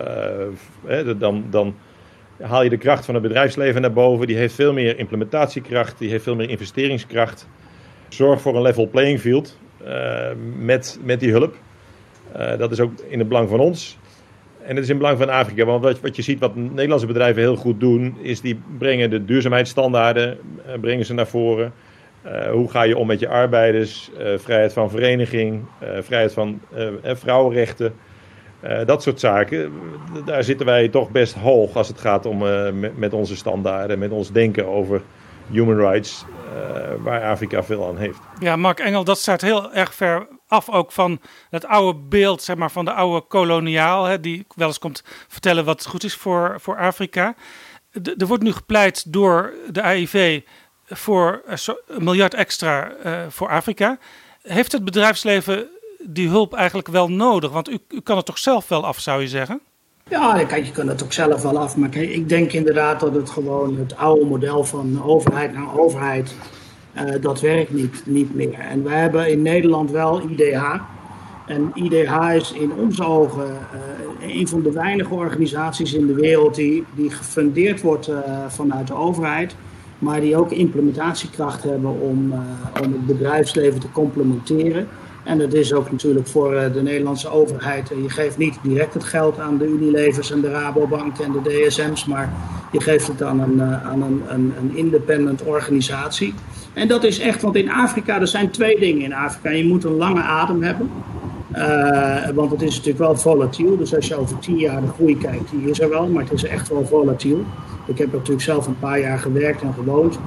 Dan haal je de kracht van het bedrijfsleven naar boven. Die heeft veel meer implementatiekracht, die heeft veel meer investeringskracht. Zorg voor een level playing field met die hulp. Dat is ook in het belang van ons. En het is in het belang van Afrika. Want wat je ziet, wat Nederlandse bedrijven heel goed doen, is die brengen de duurzaamheidsstandaarden brengen ze naar voren. Hoe ga je om met je arbeiders, vrijheid van vereniging, vrijheid van vrouwenrechten, dat soort zaken. Daar zitten wij toch best hoog als het gaat om met onze standaarden, met ons denken over human rights, waar Afrika veel aan heeft. Ja, Mark Engel, dat staat heel erg ver af ook van het oude beeld, zeg maar, van de oude koloniaal, die wel eens komt vertellen wat goed is voor Afrika. Er wordt nu gepleit door de AIV voor $1 miljard extra voor Afrika. Heeft het bedrijfsleven die hulp eigenlijk wel nodig? Want u kan het toch zelf wel af, zou je zeggen? Ja, je kan het ook zelf wel af. Maar kijk, ik denk inderdaad dat het gewoon het oude model van overheid naar overheid, dat werkt niet meer. En wij hebben in Nederland wel IDH. En IDH is in onze ogen een van de weinige organisaties in de wereld die gefundeerd wordt vanuit de overheid. Maar die ook implementatiekracht hebben om het bedrijfsleven te complementeren. En dat is ook natuurlijk voor de Nederlandse overheid. Je geeft niet direct het geld aan de Unilevers en de Rabobank en de DSM's, maar je geeft het aan een independent organisatie. En dat is echt, want in Afrika, er zijn 2 dingen in Afrika. Je moet een lange adem hebben. Want het is natuurlijk wel volatiel. Dus als je over 10 jaar de groei kijkt, die is er wel, maar het is echt wel volatiel. Ik heb natuurlijk zelf een paar jaar gewerkt en gewoond.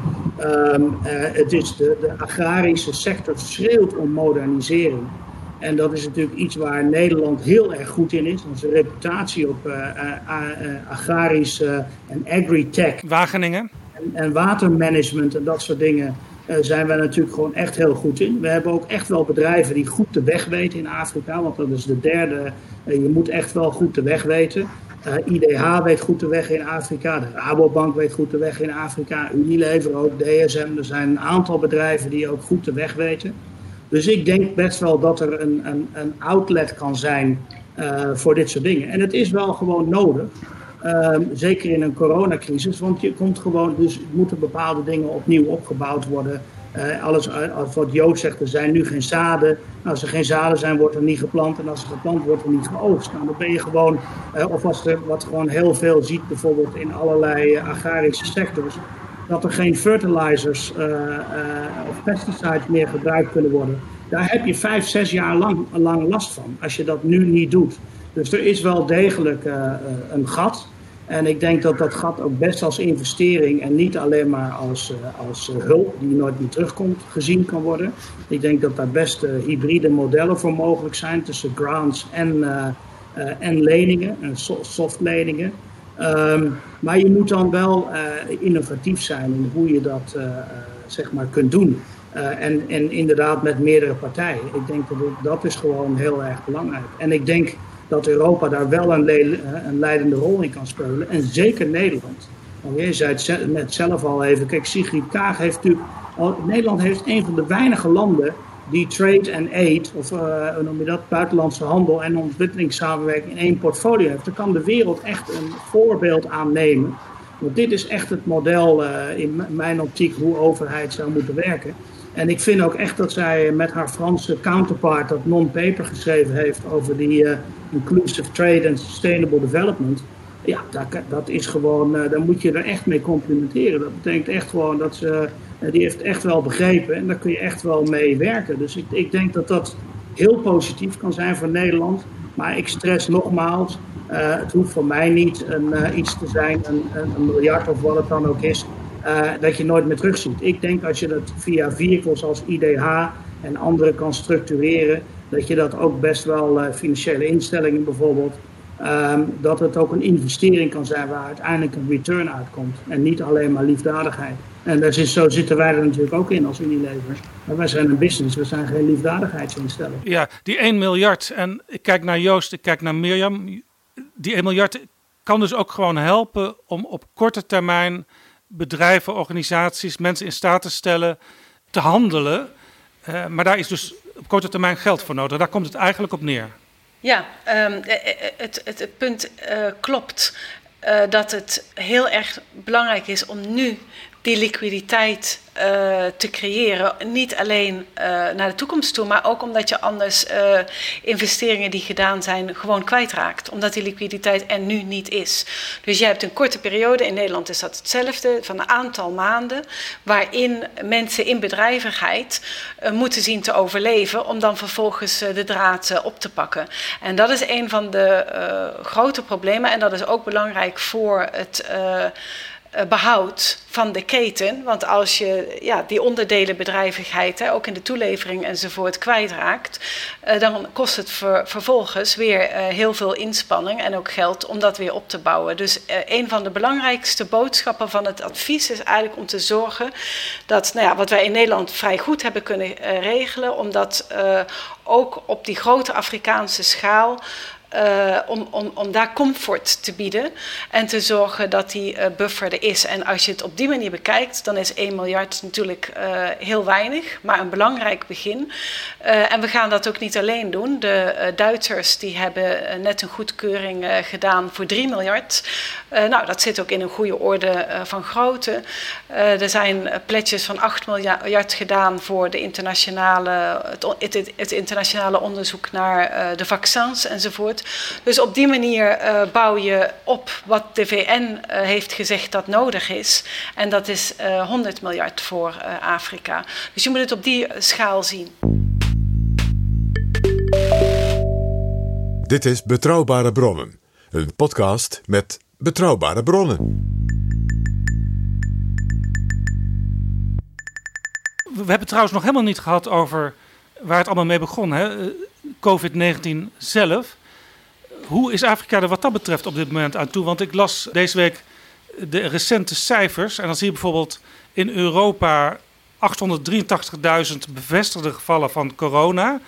Het is de agrarische sector schreeuwt om modernisering. En dat is natuurlijk iets waar Nederland heel erg goed in is. Onze reputatie op agrarisch en agri-tech. Wageningen. En watermanagement en dat soort dingen zijn we natuurlijk gewoon echt heel goed in. We hebben ook echt wel bedrijven die goed de weg weten in Afrika. Want dat is de derde. Je moet echt wel goed de weg weten. IDH weet goed de weg in Afrika. De Rabobank weet goed de weg in Afrika. Unilever ook, DSM. Er zijn een aantal bedrijven die ook goed de weg weten. Dus ik denk best wel dat er een outlet kan zijn voor dit soort dingen. En het is wel gewoon nodig. Zeker in een coronacrisis. Want je komt gewoon, dus moeten bepaalde dingen opnieuw opgebouwd worden. Alles wat Joost zegt, er zijn nu geen zaden. Als er geen zaden zijn, wordt er niet geplant. En als er geplant wordt, er niet geoogst. Nou, dan ben je gewoon, of wat gewoon heel veel ziet, bijvoorbeeld in allerlei agrarische sectors, dat er geen fertilizers of pesticides meer gebruikt kunnen worden. Daar heb je 5-6 jaar lang last van, als je dat nu niet doet. Dus er is wel degelijk een gat. En ik denk dat dat gat ook best als investering en niet alleen maar als hulp die nooit meer terugkomt gezien kan worden. Ik denk dat daar best hybride modellen voor mogelijk zijn tussen grants en leningen, en soft leningen. Maar je moet dan wel innovatief zijn in hoe je dat zeg maar kunt doen. En inderdaad met meerdere partijen. Ik denk dat is gewoon heel erg belangrijk. En ik denk dat Europa daar wel een leidende rol in kan spelen. En zeker Nederland. Want je zei het net zelf al even. Kijk, Sigrid Kaag heeft natuurlijk... Nederland heeft een van de weinige landen die trade and aid, of hoe noem je dat, buitenlandse handel en ontwikkelingssamenwerking in één portfolio heeft. Daar kan de wereld echt een voorbeeld aan nemen. Want dit is echt het model in mijn optiek hoe overheid zou moeten werken. En ik vind ook echt dat zij met haar Franse counterpart dat non-paper geschreven heeft over die inclusive trade and sustainable development. Ja, dat is gewoon, daar moet je er echt mee complimenteren. Dat betekent echt gewoon dat die heeft echt wel begrepen en daar kun je echt wel mee werken. Dus ik denk dat dat heel positief kan zijn voor Nederland. Maar ik stress nogmaals, het hoeft voor mij niet iets te zijn, een miljard of wat het dan ook is, dat je nooit meer terugziet. Ik denk als je dat via vehicles als IDH en andere kan structureren, dat je dat ook best wel financiële instellingen bijvoorbeeld, dat het ook een investering kan zijn waar uiteindelijk een return uitkomt. En niet alleen maar liefdadigheid. En zo zitten wij er natuurlijk ook in als Unilever. Maar wij zijn een business, we zijn geen liefdadigheidsinstelling. Ja, die 1 miljard. En ik kijk naar Joost, ik kijk naar Mirjam. Die 1 miljard kan dus ook gewoon helpen om op korte termijn bedrijven, organisaties, mensen in staat te stellen te handelen. Maar daar is dus op korte termijn geld voor nodig. Daar komt het eigenlijk op neer. Ja, het punt klopt. Dat het heel erg belangrijk is om nu die liquiditeit te creëren. Niet alleen naar de toekomst toe, maar ook omdat je anders investeringen die gedaan zijn gewoon kwijtraakt. Omdat die liquiditeit er nu niet is. Dus je hebt een korte periode, in Nederland is dat hetzelfde, van een aantal maanden, waarin mensen in bedrijvigheid moeten zien te overleven om dan vervolgens de draad op te pakken. En dat is een van de grote problemen en dat is ook belangrijk voor het behoud van de keten. Want als je die onderdelenbedrijvigheid, ook in de toelevering enzovoort, kwijtraakt, dan kost het vervolgens weer heel veel inspanning en ook geld om dat weer op te bouwen. Dus een van de belangrijkste boodschappen van het advies is eigenlijk om te zorgen dat, wat wij in Nederland vrij goed hebben kunnen regelen, om dat ook op die grote Afrikaanse schaal om daar comfort te bieden en te zorgen dat die buffer er is. En als je het op die manier bekijkt, dan is 1 miljard natuurlijk heel weinig, maar een belangrijk begin. En we gaan dat ook niet alleen doen. De Duitsers die hebben net een goedkeuring gedaan voor 3 miljard. Dat zit ook in een goede orde van grootte. Er zijn pledges van 8 miljard gedaan voor de het internationale onderzoek naar de vaccins enzovoort. Dus op die manier bouw je op wat de VN heeft gezegd dat nodig is. En dat is 100 miljard voor Afrika. Dus je moet het op die schaal zien. Dit is Betrouwbare Bronnen. Een podcast met betrouwbare bronnen. We hebben het trouwens nog helemaal niet gehad over waar het allemaal mee begon. Hè? COVID-19 zelf. Hoe is Afrika er wat dat betreft op dit moment aan toe? Want ik las deze week de recente cijfers. En dan zie je bijvoorbeeld in Europa 883.000 bevestigde gevallen van corona.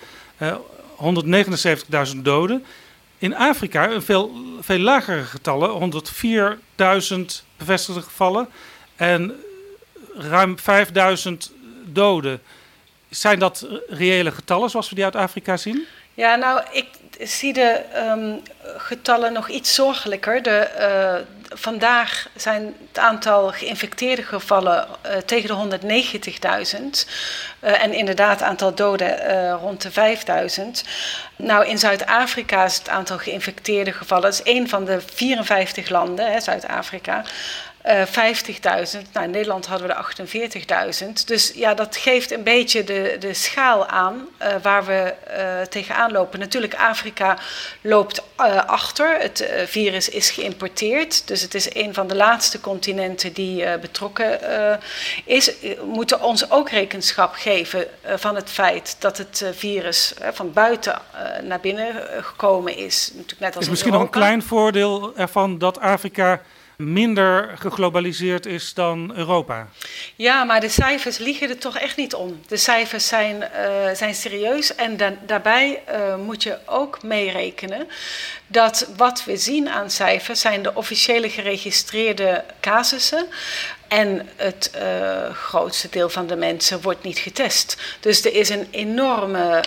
179.000 doden. In Afrika veel lagere getallen. 104.000 bevestigde gevallen. En ruim 5.000 doden. Zijn dat reële getallen zoals we die uit Afrika zien? Ja, ik zie de getallen nog iets zorgelijker. Vandaag zijn het aantal geïnfecteerde gevallen tegen de 190.000. En inderdaad het aantal doden rond de 5.000. In Zuid-Afrika is het aantal geïnfecteerde gevallen, dat is één van de 54 landen, Zuid-Afrika. 50.000. In Nederland hadden we de 48.000. Dus dat geeft een beetje de schaal aan waar we tegenaan lopen. Natuurlijk, Afrika loopt achter. Het virus is geïmporteerd. Dus het is een van de laatste continenten die betrokken is. We moeten ons ook rekenschap geven van het feit dat het virus van buiten naar binnen gekomen is. Natuurlijk net als is misschien nog een klein voordeel ervan dat Afrika minder geglobaliseerd is dan Europa. Ja, maar de cijfers liegen er toch echt niet om. De cijfers zijn serieus en daarbij moet je ook meerekenen dat wat we zien aan cijfers zijn de officiële geregistreerde casussen. En het grootste deel van de mensen wordt niet getest. Dus er is een enorme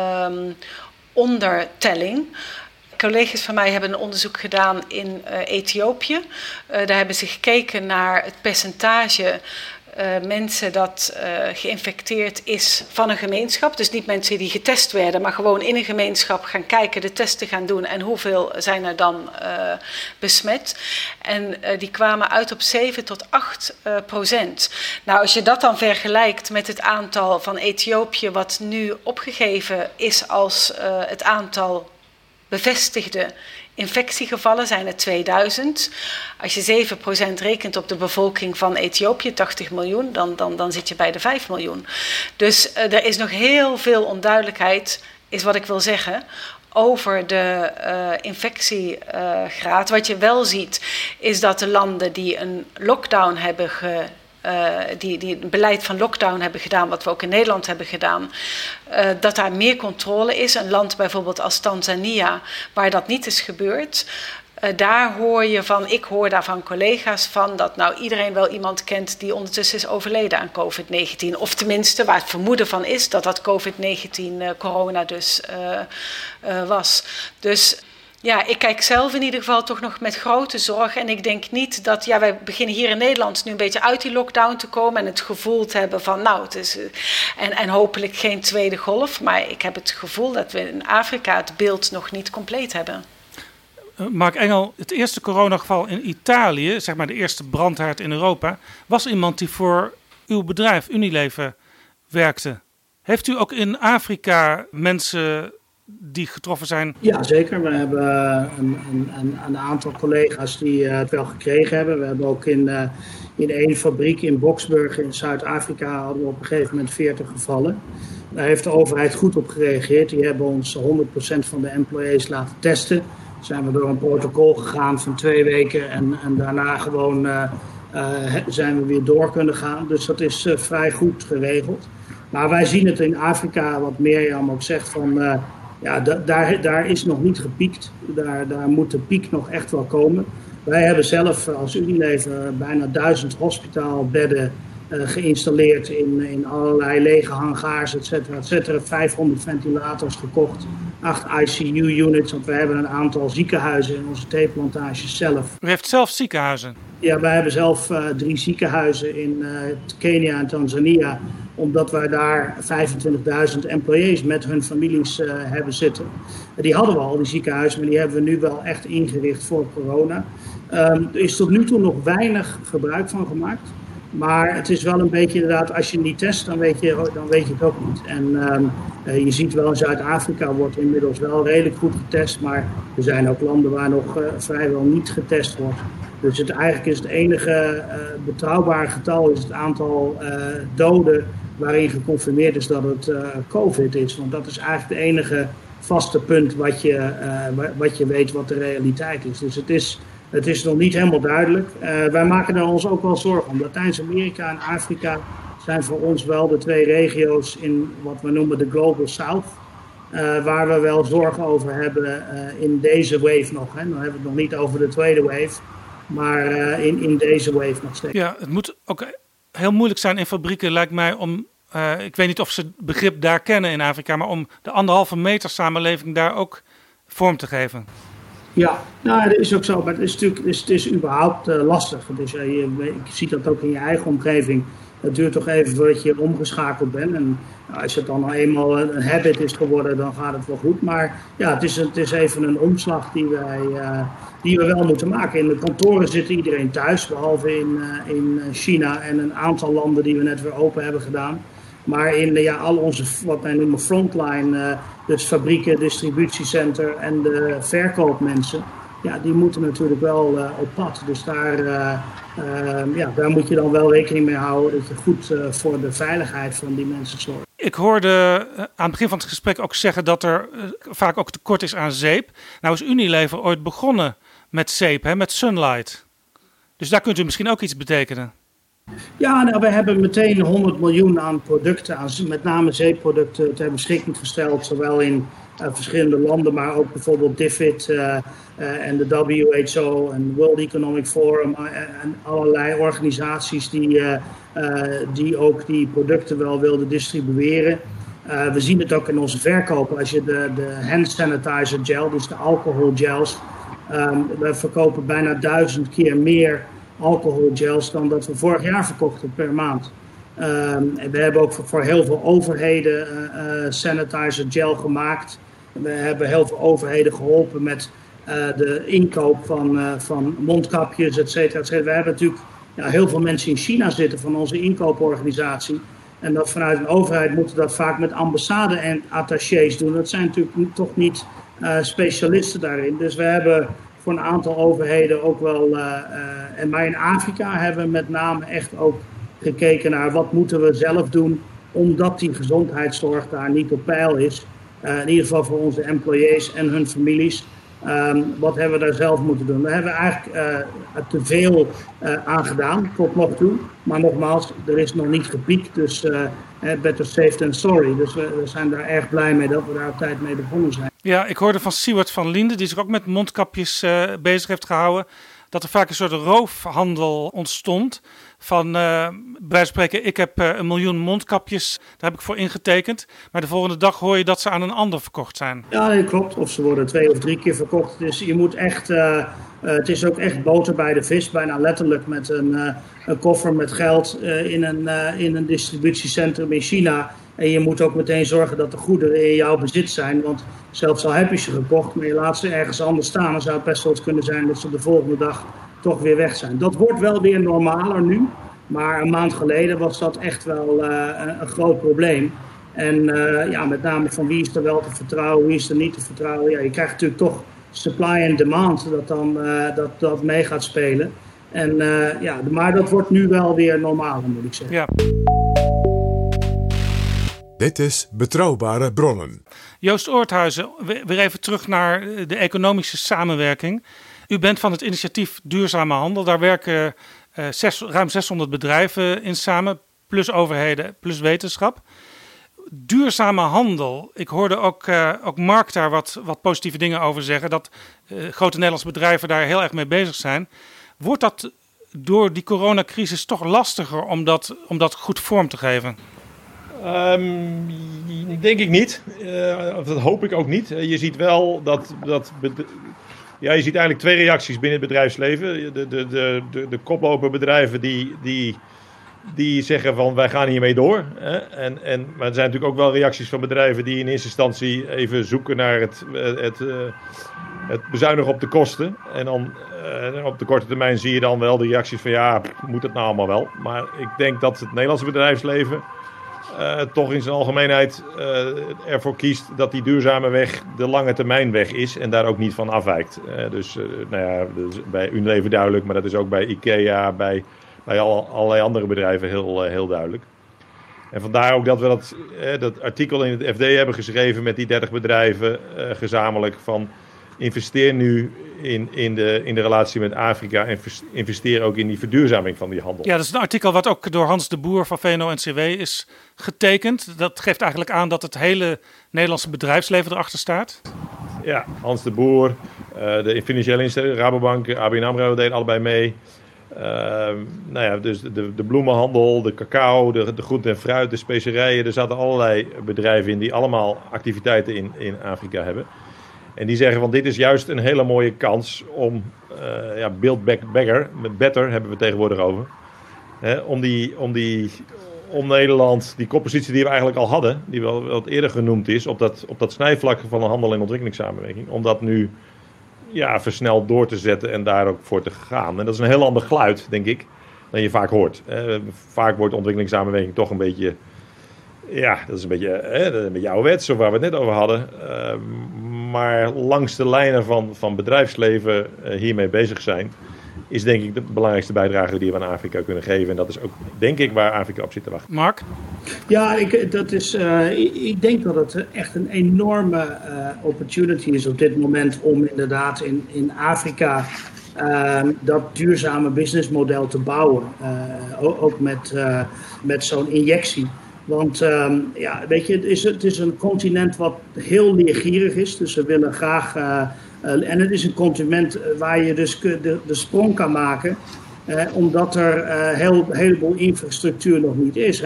ondertelling. Collega's van mij hebben een onderzoek gedaan in Ethiopië. Daar hebben ze gekeken naar het percentage mensen dat geïnfecteerd is van een gemeenschap. Dus niet mensen die getest werden, maar gewoon in een gemeenschap gaan kijken, de testen gaan doen en hoeveel zijn er dan besmet. En die kwamen uit op 7 tot 8%. Als je dat dan vergelijkt met het aantal van Ethiopië wat nu opgegeven is als het aantal bevestigde infectiegevallen zijn er 2000. Als je 7% rekent op de bevolking van Ethiopië, 80 miljoen, dan zit je bij de 5 miljoen. Dus er is nog heel veel onduidelijkheid, is wat ik wil zeggen, over de infectiegraad. Wat je wel ziet, is dat de landen die een lockdown hebben die een beleid van lockdown hebben gedaan, wat we ook in Nederland hebben gedaan, dat daar meer controle is. Een land bijvoorbeeld als Tanzania, waar dat niet is gebeurd, daar hoor je van, ik hoor daar van collega's van, dat iedereen wel iemand kent die ondertussen is overleden aan COVID-19. Of tenminste, waar het vermoeden van is dat COVID-19 corona dus was. Dus ja, ik kijk zelf in ieder geval toch nog met grote zorg. En ik denk niet dat, wij beginnen hier in Nederland nu een beetje uit die lockdown te komen en het gevoel te hebben van, het is, en hopelijk geen tweede golf. Maar ik heb het gevoel dat we in Afrika het beeld nog niet compleet hebben. Mark Engel, het eerste coronageval in Italië, zeg maar de eerste brandhaard in Europa, was iemand die voor uw bedrijf Unilever werkte. Heeft u ook in Afrika mensen die getroffen zijn? Ja, zeker. We hebben een aantal collega's die het wel gekregen hebben. We hebben ook in één fabriek in Boksburg in Zuid-Afrika hadden we op een gegeven moment 40 gevallen. Daar heeft de overheid goed op gereageerd. Die hebben ons 100% van de employees laten testen. Zijn we door een protocol gegaan van 2 weken en daarna gewoon zijn we weer door kunnen gaan. Dus dat is vrij goed geregeld. Maar wij zien het in Afrika, wat Mirjam ook zegt, van daar is nog niet gepiekt. Daar moet de piek nog echt wel komen. Wij hebben zelf als Unilever bijna 1000 hospitaalbedden geïnstalleerd in allerlei lege hangars, et cetera. 500 ventilators gekocht, 8 ICU-units, want we hebben een aantal ziekenhuizen in onze theeplantages zelf. U heeft zelf ziekenhuizen? Ja, wij hebben zelf 3 ziekenhuizen in Kenia en Tanzania, omdat wij daar 25.000 employees met hun families hebben zitten. Die hadden we al, die ziekenhuizen, maar die hebben we nu wel echt ingericht voor corona. Er is tot nu toe nog weinig gebruik van gemaakt. Maar het is wel een beetje inderdaad, als je niet test, dan weet je het ook niet. En je ziet wel in Zuid-Afrika wordt inmiddels wel redelijk goed getest. Maar er zijn ook landen waar nog vrijwel niet getest wordt. Dus eigenlijk is het enige betrouwbare getal is het aantal doden waarin geconfirmeerd is dat het COVID is. Want dat is eigenlijk het enige vaste punt wat je weet wat de realiteit is. Dus het is nog niet helemaal duidelijk. Wij maken er ons ook wel zorgen om. Latijns-Amerika en Afrika zijn voor ons wel de 2 regio's in wat we noemen de Global South. Waar we wel zorgen over hebben in deze wave nog. Hè. Dan hebben we het nog niet over de tweede wave. Maar in deze wave nog steeds. Ja, het moet ook heel moeilijk zijn in fabrieken, lijkt mij, om... ik weet niet of ze het begrip daar kennen in Afrika, maar om de 1,5 meter samenleving daar ook vorm te geven. Ja, nou, dat is ook zo, maar het is überhaupt lastig. Dus je ziet dat ook in je eigen omgeving. Het duurt toch even voordat je omgeschakeld bent. En als het dan eenmaal een habit is geworden, dan gaat het wel goed. Maar ja, het is even een omslag die we wel moeten maken. In de kantoren zit iedereen thuis, behalve in China en een aantal landen die we net weer open hebben gedaan. Maar in al onze, wat wij noemen frontline, dus fabrieken, distributiecenter en de verkoopmensen, ja, die moeten natuurlijk wel op pad. Dus daar moet je dan wel rekening mee houden dat je goed voor de veiligheid van die mensen zorgt. Ik hoorde aan het begin van het gesprek ook zeggen dat er vaak ook tekort is aan zeep. Nou is Unilever ooit begonnen met zeep, hè, met Sunlight. Dus daar kunt u misschien ook iets betekenen. Ja, nou, we hebben meteen 100 miljoen aan producten, met name zeepproducten, ter beschikking gesteld. Zowel in verschillende landen, maar ook bijvoorbeeld DFID en de WHO en World Economic Forum en allerlei organisaties die ook die producten wel wilden distribueren. We zien het ook in onze verkopen. Als je de hand sanitizer gel, dus de alcoholgels, we verkopen bijna 1000 keer meer alcoholgels dan dat we vorig jaar verkochten per maand. En we hebben ook voor heel veel overheden sanitizer gel gemaakt. We hebben heel veel overheden geholpen met de inkoop van mondkapjes, et cetera, et cetera. We hebben natuurlijk heel veel mensen in China zitten van onze inkooporganisatie. En dat vanuit een overheid moeten dat vaak met ambassade en attachés doen. Dat zijn natuurlijk toch niet specialisten daarin. Dus we hebben voor een aantal overheden ook wel, maar in Afrika hebben we met name echt ook gekeken naar wat moeten we zelf doen, omdat die gezondheidszorg daar niet op peil is. In ieder geval voor onze employees en hun families. Wat hebben we daar zelf moeten doen? We hebben eigenlijk te veel aan gedaan tot nog toe. Maar nogmaals, er is nog niet gepiekt. Dus better safe than sorry. Dus we zijn daar erg blij mee dat we daar op tijd mee begonnen zijn. Ja, ik hoorde van Siewert van Linden, die zich ook met mondkapjes bezig heeft gehouden, dat er vaak een soort roofhandel ontstond. Van, bij wijze van spreken, ik heb 1 miljoen mondkapjes, daar heb ik voor ingetekend. Maar de volgende dag hoor je dat ze aan een ander verkocht zijn. Ja, dat klopt. Of ze worden 2 of 3 keer verkocht. Dus je moet echt, het is ook echt boter bij de vis, bijna letterlijk met een koffer met geld in een distributiecentrum in China. En je moet ook meteen zorgen dat de goederen in jouw bezit zijn. Want zelfs al heb je ze gekocht, maar je laat ze ergens anders staan, dan zou het best wel eens kunnen zijn dat ze de volgende dag toch weer weg zijn. Dat wordt wel weer normaler nu. Maar een maand geleden was dat echt wel een groot probleem. En met name van wie is er wel te vertrouwen, wie is er niet te vertrouwen. Ja, je krijgt natuurlijk toch supply en demand dat dan dat mee gaat spelen. En, maar dat wordt nu wel weer normaal, moet ik zeggen. Ja. Dit is Betrouwbare Bronnen. Joost Oorthuizen, weer even terug naar de economische samenwerking. U bent van het initiatief Duurzame Handel. Daar werken ruim 600 bedrijven in samen, plus overheden, plus wetenschap. Duurzame handel. Ik hoorde ook Mark daar wat positieve dingen over zeggen. Dat grote Nederlandse bedrijven daar heel erg mee bezig zijn. Wordt dat door die coronacrisis toch lastiger om dat goed vorm te geven? Denk ik niet. Dat hoop ik ook niet. Je ziet wel je ziet eigenlijk twee reacties binnen het bedrijfsleven. De koploperbedrijven die zeggen van wij gaan hiermee door. Maar er zijn natuurlijk ook wel reacties van bedrijven die in eerste instantie even zoeken naar het bezuinigen op de kosten. En dan op de korte termijn zie je dan wel de reacties van moet het nou allemaal wel? Maar ik denk dat het Nederlandse bedrijfsleven toch in zijn algemeenheid ervoor kiest dat die duurzame weg de lange termijn weg is en daar ook niet van afwijkt. Dus bij Unilever duidelijk, maar dat is ook bij IKEA, bij allerlei andere bedrijven heel duidelijk. En vandaar ook dat we dat artikel in het FD hebben geschreven met die 30 bedrijven gezamenlijk van investeer nu in de relatie met Afrika en investeer ook in die verduurzaming van die handel. Ja, dat is een artikel wat ook door Hans de Boer van VNO-NCW is getekend. Dat geeft eigenlijk aan dat het hele Nederlandse bedrijfsleven erachter staat. Ja, Hans de Boer, de financiële instellingen, Rabobank, ABN AMRO deden allebei mee. Dus de bloemenhandel, de cacao, de groente en fruit, de specerijen. Er zaten allerlei bedrijven in die allemaal activiteiten in Afrika hebben. En die zeggen van dit is juist een hele mooie kans om build back better, met better hebben we het tegenwoordig over. Om Nederland, die koppositie die we eigenlijk al hadden, die wel wat eerder genoemd is, op dat snijvlak van de handel en ontwikkelingssamenwerking, om dat nu versneld door te zetten en daar ook voor te gaan. En dat is een heel ander geluid, denk ik, dan je vaak hoort. Vaak wordt ontwikkelingssamenwerking toch een beetje, dat is een beetje ouderwets, of waar we het net over hadden. Maar langs de lijnen van bedrijfsleven hiermee bezig zijn, is denk ik de belangrijkste bijdrage die we aan Afrika kunnen geven. En dat is ook, denk ik, waar Afrika op zit te wachten. Mark? Ja, ik denk dat het echt een enorme opportunity is op dit moment om inderdaad in Afrika dat duurzame businessmodel te bouwen. Ook met zo'n injectie. Want weet je, het is een continent wat heel leergierig is. Dus we willen graag. En het is een continent waar je dus de sprong kan maken. Omdat er een heleboel infrastructuur nog niet is.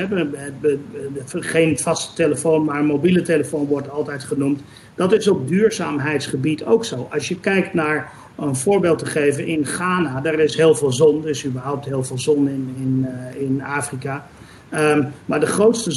Geen vaste telefoon, maar een mobiele telefoon wordt altijd genoemd. Dat is op duurzaamheidsgebied ook zo. Als je kijkt naar een voorbeeld te geven in Ghana. Daar is heel veel zon. Er is überhaupt heel veel zon in Afrika. Maar de grootste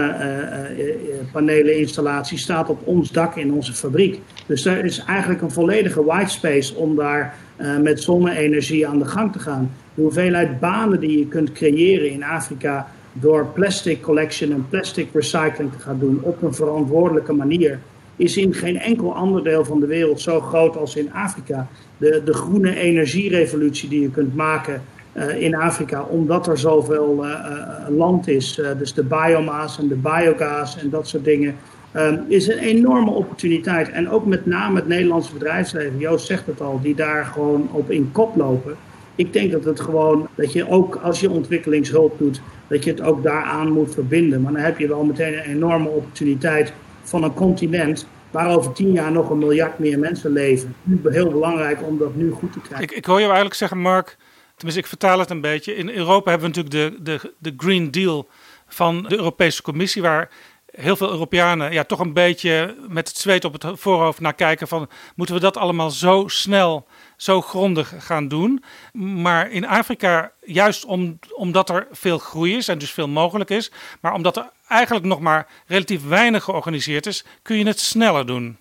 zonnepaneleninstallatie staat op ons dak in onze fabriek. Dus er is eigenlijk een volledige whitespace om daar met zonne-energie aan de gang te gaan. De hoeveelheid banen die je kunt creëren in Afrika door plastic collection en plastic recycling te gaan doen op een verantwoordelijke manier, is in geen enkel ander deel van de wereld zo groot als in Afrika. De groene energierevolutie die je kunt maken in Afrika, omdat er zoveel land is, dus de biomass en de biogas en dat soort dingen, is een enorme opportuniteit. En ook met name het Nederlandse bedrijfsleven, Joost zegt het al, die daar gewoon op in kop lopen. Ik denk dat je ook als je ontwikkelingshulp doet, dat je het ook daaraan moet verbinden. Maar dan heb je wel meteen een enorme opportuniteit van een continent waar over 10 jaar nog 1 miljard meer mensen leven. Heel belangrijk om dat nu goed te krijgen. Ik hoor jou eigenlijk zeggen, Mark, tenminste ik vertaal het een beetje. In Europa hebben we natuurlijk de Green Deal van de Europese Commissie, waar heel veel Europeanen toch een beetje met het zweet op het voorhoofd naar kijken van, moeten we dat allemaal zo snel, zo grondig gaan doen? Maar in Afrika, juist omdat er veel groei is en dus veel mogelijk is, maar omdat er eigenlijk nog maar relatief weinig georganiseerd is, kun je het sneller doen.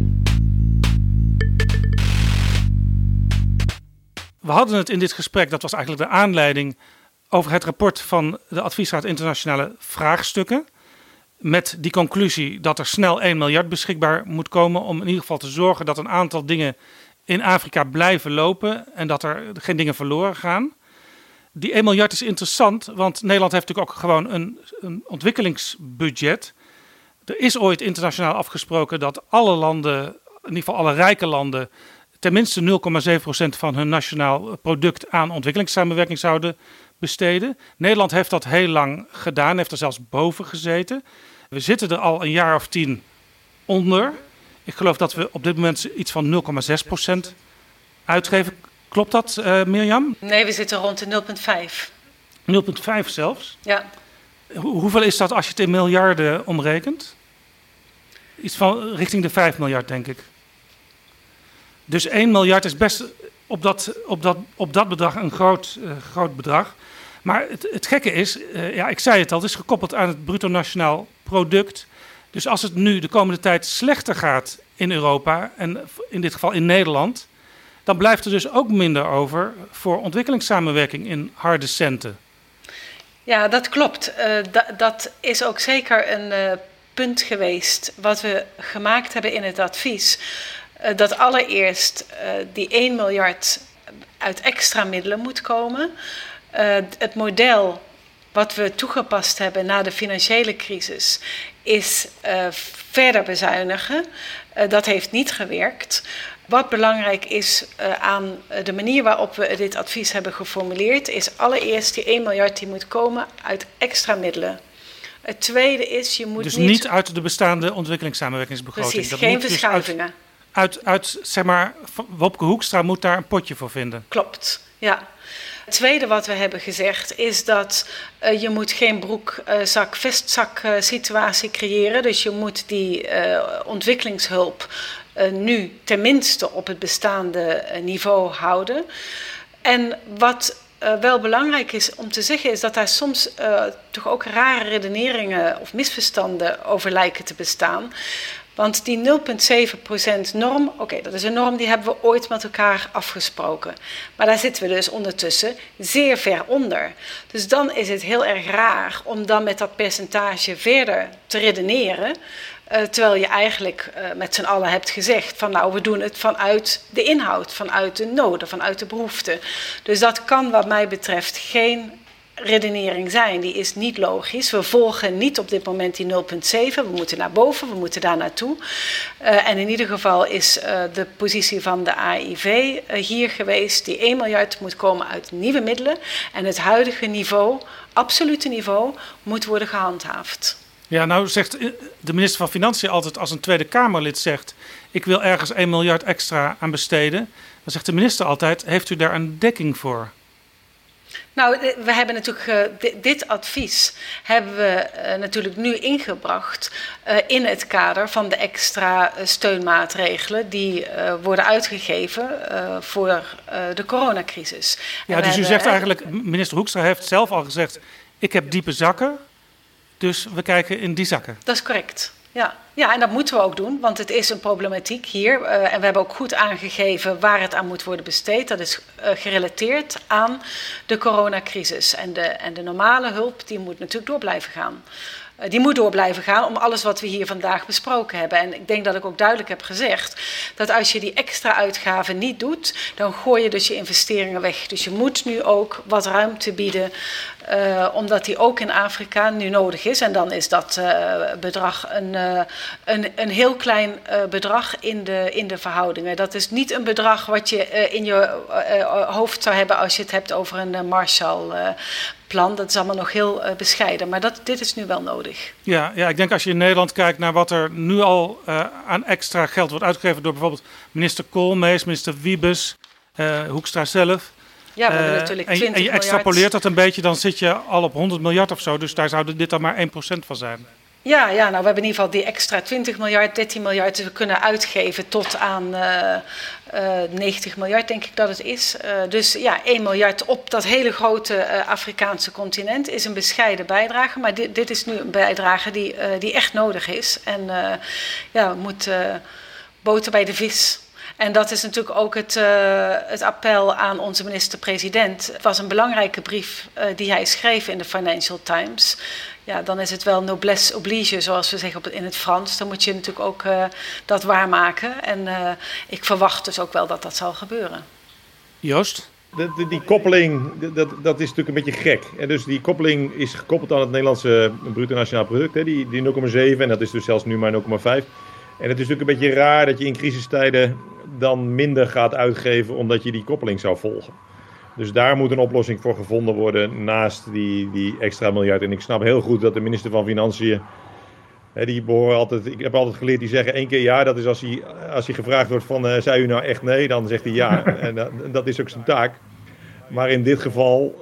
We hadden het in dit gesprek, dat was eigenlijk de aanleiding, over het rapport van de Adviesraad Internationale Vraagstukken. Met die conclusie dat er snel 1 miljard beschikbaar moet komen om in ieder geval te zorgen dat een aantal dingen in Afrika blijven lopen en dat er geen dingen verloren gaan. Die 1 miljard is interessant, want Nederland heeft natuurlijk ook gewoon een ontwikkelingsbudget. Er is ooit internationaal afgesproken dat alle landen, in ieder geval alle rijke landen, tenminste 0,7% van hun nationaal product aan ontwikkelingssamenwerking zouden besteden. Nederland heeft dat heel lang gedaan, heeft er zelfs boven gezeten. We zitten er al een jaar of 10 onder. Ik geloof dat we op dit moment iets van 0,6% uitgeven. Klopt dat, Mirjam? Nee, we zitten rond de 0,5. 0,5 zelfs? Ja. Hoeveel is dat als je het in miljarden omrekent? Iets van richting de 5 miljard, denk ik. Dus 1 miljard is best op dat bedrag een groot bedrag. Maar het gekke is, ik zei het al, het is gekoppeld aan het bruto nationaal product. Dus als het nu de komende tijd slechter gaat in Europa, en in dit geval in Nederland, dan blijft er dus ook minder over voor ontwikkelingssamenwerking in harde centen. Ja, dat klopt. Dat is ook zeker een punt geweest wat we gemaakt hebben in het advies. Dat allereerst die 1 miljard uit extra middelen moet komen. Het model wat we toegepast hebben na de financiële crisis is verder bezuinigen. Dat heeft niet gewerkt. Wat belangrijk is aan de manier waarop we dit advies hebben geformuleerd, is allereerst die 1 miljard die moet komen uit extra middelen. Het tweede is, je moet dus niet uit de bestaande ontwikkelingssamenwerkingsbegroting. Precies, dat geen moet verschuivingen. Dus zeg maar, Wopke Hoekstra moet daar een potje voor vinden. Klopt, ja. Het tweede wat we hebben gezegd is dat je moet geen broekzak-vestzak situatie creëren. Dus je moet die ontwikkelingshulp nu tenminste op het bestaande niveau houden. En wat wel belangrijk is om te zeggen is dat daar soms toch ook rare redeneringen of misverstanden over lijken te bestaan. Want die 0,7% norm, dat is een norm die hebben we ooit met elkaar afgesproken. Maar daar zitten we dus ondertussen zeer ver onder. Dus dan is het heel erg raar om dan met dat percentage verder te redeneren. Terwijl je eigenlijk met z'n allen hebt gezegd van nou, we doen het vanuit de inhoud, vanuit de noden, vanuit de behoeften. Dus dat kan wat mij betreft geen redenering zijn. Die is niet logisch. We volgen niet op dit moment die 0,7. We moeten naar boven, we moeten daar naartoe. En in ieder geval is de positie van de AIV hier geweest. Die 1 miljard moet komen uit nieuwe middelen. En het huidige niveau, absolute niveau, moet worden gehandhaafd. Ja, nou zegt de minister van Financiën altijd als een Tweede Kamerlid zegt, ik wil ergens 1 miljard extra aan besteden. Dan zegt de minister altijd, heeft u daar een dekking voor? Nou, we hebben natuurlijk dit advies hebben we natuurlijk nu ingebracht in het kader van de extra steunmaatregelen die worden uitgegeven voor de coronacrisis. Ja, dus u zegt eigenlijk, minister Hoekstra heeft zelf al gezegd, ik heb diepe zakken, dus we kijken in die zakken. Dat is correct. Ja, en dat moeten we ook doen, want het is een problematiek hier. En we hebben ook goed aangegeven waar het aan moet worden besteed. Dat is gerelateerd aan de coronacrisis. En de normale hulp, die moet natuurlijk door blijven gaan. Die moet door blijven gaan om alles wat we hier vandaag besproken hebben. En ik denk dat ik ook duidelijk heb gezegd dat als je die extra uitgaven niet doet, dan gooi je dus je investeringen weg. Dus je moet nu ook wat ruimte bieden, omdat die ook in Afrika nu nodig is. En dan is dat bedrag een heel klein bedrag in de verhoudingen. Dat is niet een bedrag wat je in je hoofd zou hebben als je het hebt over een Marshallplan. Dat is allemaal nog heel bescheiden, maar dit is nu wel nodig. Ja, ik denk als je in Nederland kijkt naar wat er nu al aan extra geld wordt uitgegeven door bijvoorbeeld minister Koolmees, minister Wiebes, Hoekstra zelf. Ja, we hebben natuurlijk 20 en je extrapoleert dat een beetje, dan zit je al op 100 miljard of zo. Dus daar zou dit dan maar 1% van zijn. Ja, nou, we hebben in ieder geval die extra 20 miljard, 13 miljard dus we kunnen uitgeven tot aan 90 miljard, denk ik dat het is. Dus ja, 1 miljard op dat hele grote Afrikaanse continent is een bescheiden bijdrage. Maar dit is nu een bijdrage die echt nodig is. En we moeten boter bij de vis. En dat is natuurlijk ook het appel aan onze minister-president. Het was een belangrijke brief die hij schreef in de Financial Times. Ja, dan is het wel noblesse oblige, zoals we zeggen in het Frans. Dan moet je natuurlijk ook dat waarmaken. En ik verwacht dus ook wel dat dat zal gebeuren. Joost? Die koppeling, dat is natuurlijk een beetje gek. En dus die koppeling is gekoppeld aan het Nederlandse bruto nationaal product. Hè, die 0,7 en dat is dus zelfs nu maar 0,5. En het is natuurlijk een beetje raar dat je in crisistijden dan minder gaat uitgeven omdat je die koppeling zou volgen. Dus daar moet een oplossing voor gevonden worden naast die extra miljard. En ik snap heel goed dat de minister van Financiën, die behoren altijd, ik heb altijd geleerd, die zeggen 1 keer ja. Dat is als hij gevraagd wordt van, zei u nou echt nee? Dan zegt hij ja. En dat is ook zijn taak. Maar in dit geval,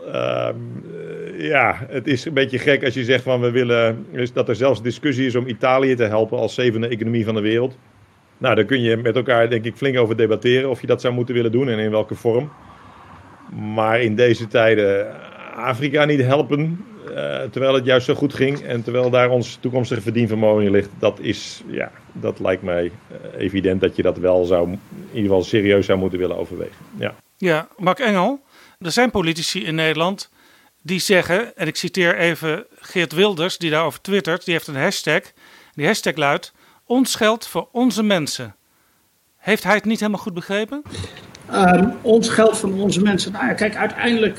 het is een beetje gek als je zegt van we willen, dat er zelfs discussie is om Italië te helpen als 7e economie van de wereld. Nou, daar kun je met elkaar denk ik flink over debatteren of je dat zou moeten willen doen en in welke vorm. Maar in deze tijden Afrika niet helpen, terwijl het juist zo goed ging en terwijl daar ons toekomstige verdienvermogen in ligt, dat lijkt mij evident dat je dat wel in ieder geval serieus zou moeten willen overwegen. Ja, Mark Engel, er zijn politici in Nederland die zeggen, en ik citeer even Geert Wilders die daarover twittert, die heeft een hashtag, die hashtag luidt, ons geld voor onze mensen. Heeft hij het niet helemaal goed begrepen? Ons geld van onze mensen. Nou ja, kijk, uiteindelijk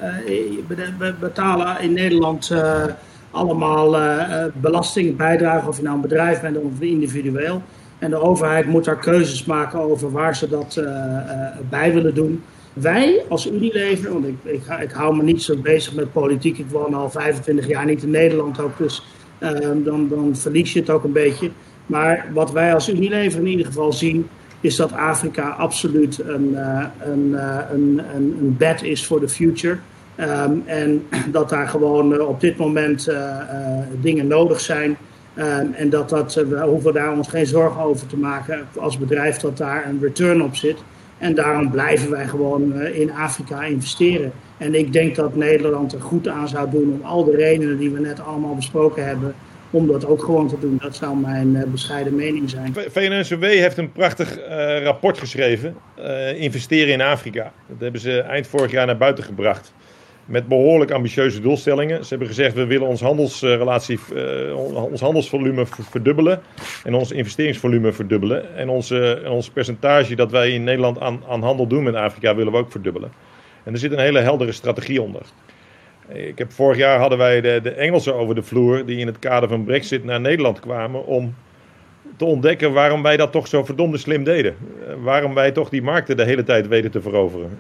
we betalen in Nederland allemaal belastingbijdrage, of je nou een bedrijf bent of individueel. En de overheid moet daar keuzes maken over waar ze dat bij willen doen. Wij als Unilever, want ik hou me niet zo bezig met politiek. Ik woon al 25 jaar niet in Nederland ook, dus dan verlies je het ook een beetje. Maar wat wij als Unilever in ieder geval zien, is dat Afrika absoluut een bet is voor de future. En dat daar gewoon op dit moment dingen nodig zijn. En we hoeven daar ons geen zorgen over te maken als bedrijf dat daar een return op zit. En daarom blijven wij gewoon in Afrika investeren. En ik denk dat Nederland er goed aan zou doen om al de redenen die we net allemaal besproken hebben, om dat ook gewoon te doen. Dat zou mijn bescheiden mening zijn. VNO-NCW heeft een prachtig rapport geschreven. Investeren in Afrika. Dat hebben ze eind vorig jaar naar buiten gebracht. Met behoorlijk ambitieuze doelstellingen. Ze hebben gezegd, we willen ons handelsvolume verdubbelen. En ons investeringsvolume verdubbelen. En ons percentage dat wij in Nederland aan handel doen met Afrika willen we ook verdubbelen. En er zit een hele heldere strategie onder. Vorig jaar hadden wij de Engelsen over de vloer die in het kader van Brexit naar Nederland kwamen om te ontdekken waarom wij dat toch zo verdomde slim deden. Waarom wij toch die markten de hele tijd weten te veroveren.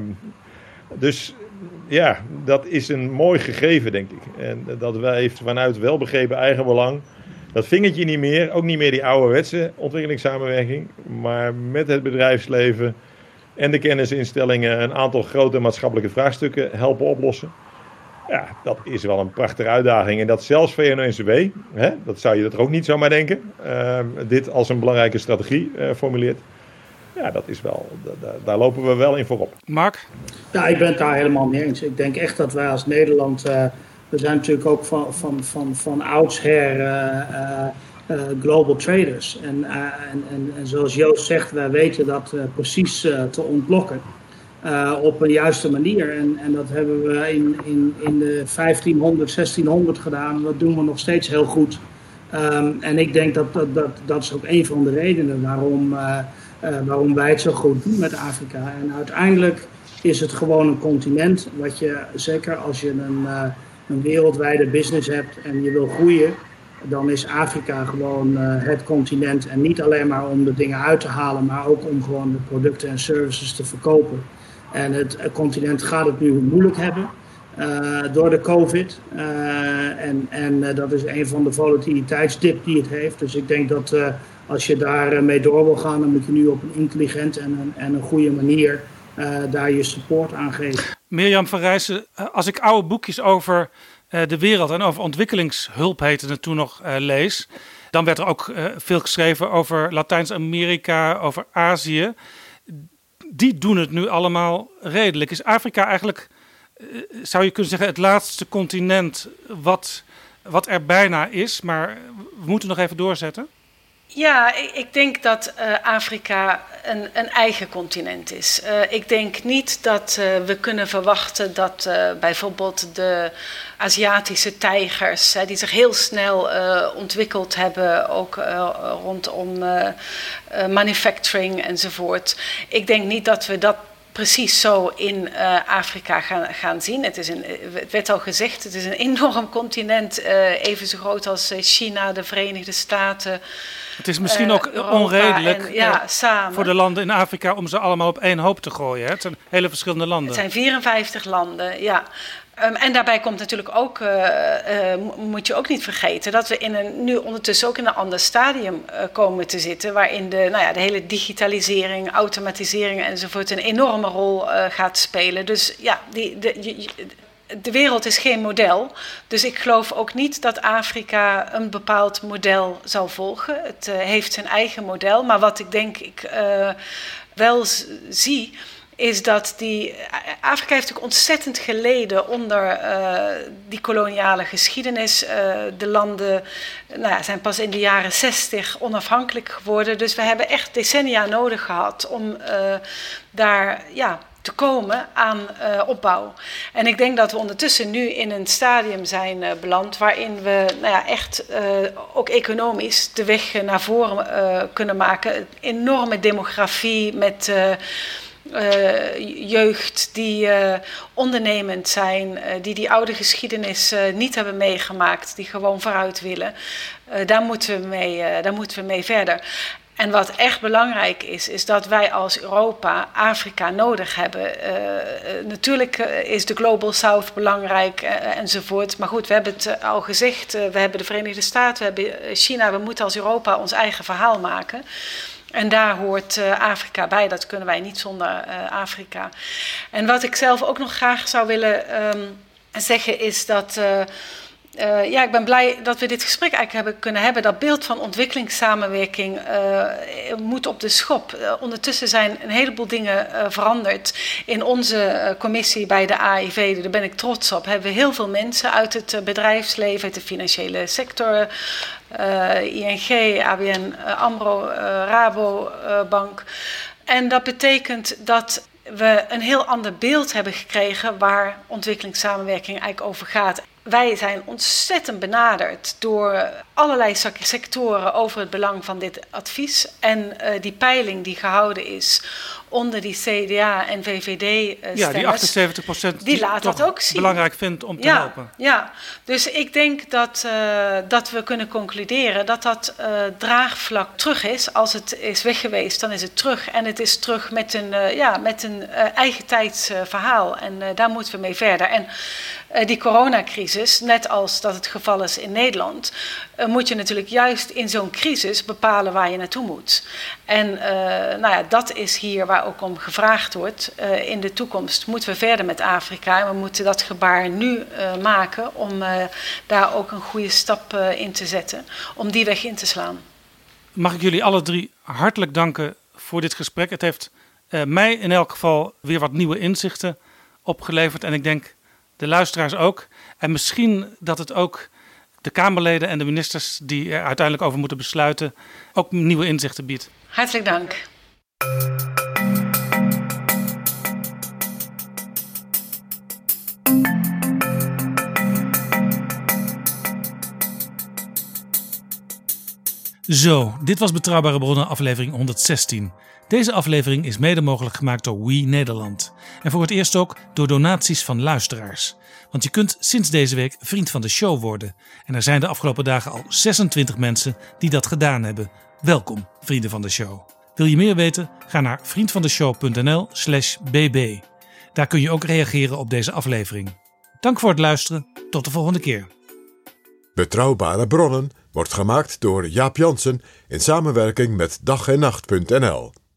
Dus ja, dat is een mooi gegeven, denk ik. En dat wij vanuit welbegrepen eigenbelang dat vingertje niet meer, ook niet meer die ouderwetse ontwikkelingssamenwerking, maar met het bedrijfsleven en de kennisinstellingen een aantal grote maatschappelijke vraagstukken helpen oplossen. Ja, dat is wel een prachtige uitdaging. En dat zelfs VNO-NCW, dat zou je er ook niet zomaar denken, dit als een belangrijke strategie formuleert. Ja, dat is wel, daar lopen we wel in voorop. Mark? Ja, ik ben het daar helemaal mee eens. Ik denk echt dat wij als Nederland, we zijn natuurlijk ook van oudsher global traders. En zoals Joost zegt, wij weten dat precies te ontlokken. Op een juiste manier. En dat hebben we in de 1500, 1600 gedaan. En dat doen we nog steeds heel goed. En ik denk dat is ook een van de redenen waarom wij het zo goed doen met Afrika. En uiteindelijk is het gewoon een continent wat je, zeker als je een wereldwijde business hebt en je wil groeien, dan is Afrika gewoon het continent. En niet alleen maar om de dingen uit te halen, maar ook om gewoon de producten en services te verkopen. En het continent gaat het nu moeilijk hebben door de COVID. En dat is een van de volatiliteitsdip die het heeft. Dus ik denk dat als je daar mee door wil gaan, dan moet je nu op een intelligent en een goede manier daar je support aan geven. Mirjam van Rijssen, als ik oude boekjes over de wereld en over ontwikkelingshulp heette het toen nog lees, dan werd er ook veel geschreven over Latijns-Amerika, over Azië. Die doen het nu allemaal redelijk. Is Afrika eigenlijk, zou je kunnen zeggen, het laatste continent wat er bijna is, maar we moeten nog even doorzetten? Ja, ik denk dat Afrika een eigen continent is. Ik denk niet dat we kunnen verwachten dat bijvoorbeeld de Aziatische tijgers, die zich heel snel ontwikkeld hebben, ook rondom manufacturing enzovoort. Ik denk niet dat we dat precies zo in Afrika gaan zien. Het werd al gezegd, het is een enorm continent, even zo groot als China, de Verenigde Staten. Het is misschien ook Europa onredelijk samen. voor de landen in Afrika om ze allemaal op één hoop te gooien. Hè? Het zijn hele verschillende landen. Het zijn 54 landen, ja. En daarbij komt natuurlijk ook, moet je ook niet vergeten, dat we nu ondertussen ook in een ander stadium komen te zitten, waarin de hele digitalisering, automatisering enzovoort een enorme rol gaat spelen. Dus ja, de wereld is geen model. Dus ik geloof ook niet dat Afrika een bepaald model zal volgen. Het heeft zijn eigen model. Maar wat ik denk ik wel zie, is dat Afrika heeft natuurlijk ontzettend geleden onder die koloniale geschiedenis. De landen zijn pas in de jaren 60 onafhankelijk geworden. Dus we hebben echt decennia nodig gehad om daar te komen aan opbouw. En ik denk dat we ondertussen nu in een stadium zijn beland waarin we echt ook economisch de weg naar voren kunnen maken. Een enorme demografie met jeugd die ondernemend zijn, die oude geschiedenis niet hebben meegemaakt, die gewoon vooruit willen. Daar moeten we mee verder. En wat echt belangrijk is dat wij als Europa Afrika nodig hebben. Natuurlijk is de Global South belangrijk enzovoort. Maar goed, we hebben het al gezegd. We hebben de Verenigde Staten, we hebben China. We moeten als Europa ons eigen verhaal maken. En daar hoort Afrika bij. Dat kunnen wij niet zonder Afrika. En wat ik zelf ook nog graag zou willen zeggen is dat ik ben blij dat we dit gesprek eigenlijk kunnen hebben. Dat beeld van ontwikkelingssamenwerking moet op de schop. Ondertussen zijn een heleboel dingen veranderd. In onze commissie bij de AIV, daar ben ik trots op, hebben we heel veel mensen uit het bedrijfsleven, uit de financiële sector, ING, ABN AMRO, Rabobank. En dat betekent dat we een heel ander beeld hebben gekregen waar ontwikkelingssamenwerking eigenlijk over gaat. Wij zijn ontzettend benaderd door allerlei sectoren over het belang van dit advies. En die peiling die gehouden is onder die CDA en VVD-stemmers. Ja, die 78% die laat dat ook zien. Belangrijk vindt om te helpen. Ja, dus ik denk dat we kunnen concluderen dat draagvlak terug is. Als het is weg geweest, dan is het terug. En het is terug met een eigen tijds verhaal. En daar moeten we mee verder. En die coronacrisis, net als dat het geval is in Nederland, moet je natuurlijk juist in zo'n crisis bepalen waar je naartoe moet. En dat is hier waar ook om gevraagd wordt. In de toekomst moeten we verder met Afrika. En we moeten dat gebaar nu maken om daar ook een goede stap in te zetten. Om die weg in te slaan. Mag ik jullie alle drie hartelijk danken voor dit gesprek. Het heeft mij in elk geval weer wat nieuwe inzichten opgeleverd. En ik denk de luisteraars ook. En misschien dat het ook de Kamerleden en de ministers die er uiteindelijk over moeten besluiten ook nieuwe inzichten biedt. Hartelijk dank. Zo, dit was Betrouwbare Bronnen aflevering 116. Deze aflevering is mede mogelijk gemaakt door We Nederland. En voor het eerst ook door donaties van luisteraars. Want je kunt sinds deze week vriend van de show worden. En er zijn de afgelopen dagen al 26 mensen die dat gedaan hebben. Welkom, vrienden van de show. Wil je meer weten? Ga naar vriendvandeshow.nl/bb. Daar kun je ook reageren op deze aflevering. Dank voor het luisteren. Tot de volgende keer. Betrouwbare Bronnen wordt gemaakt door Jaap Jansen in samenwerking met dag-en-nacht.nl.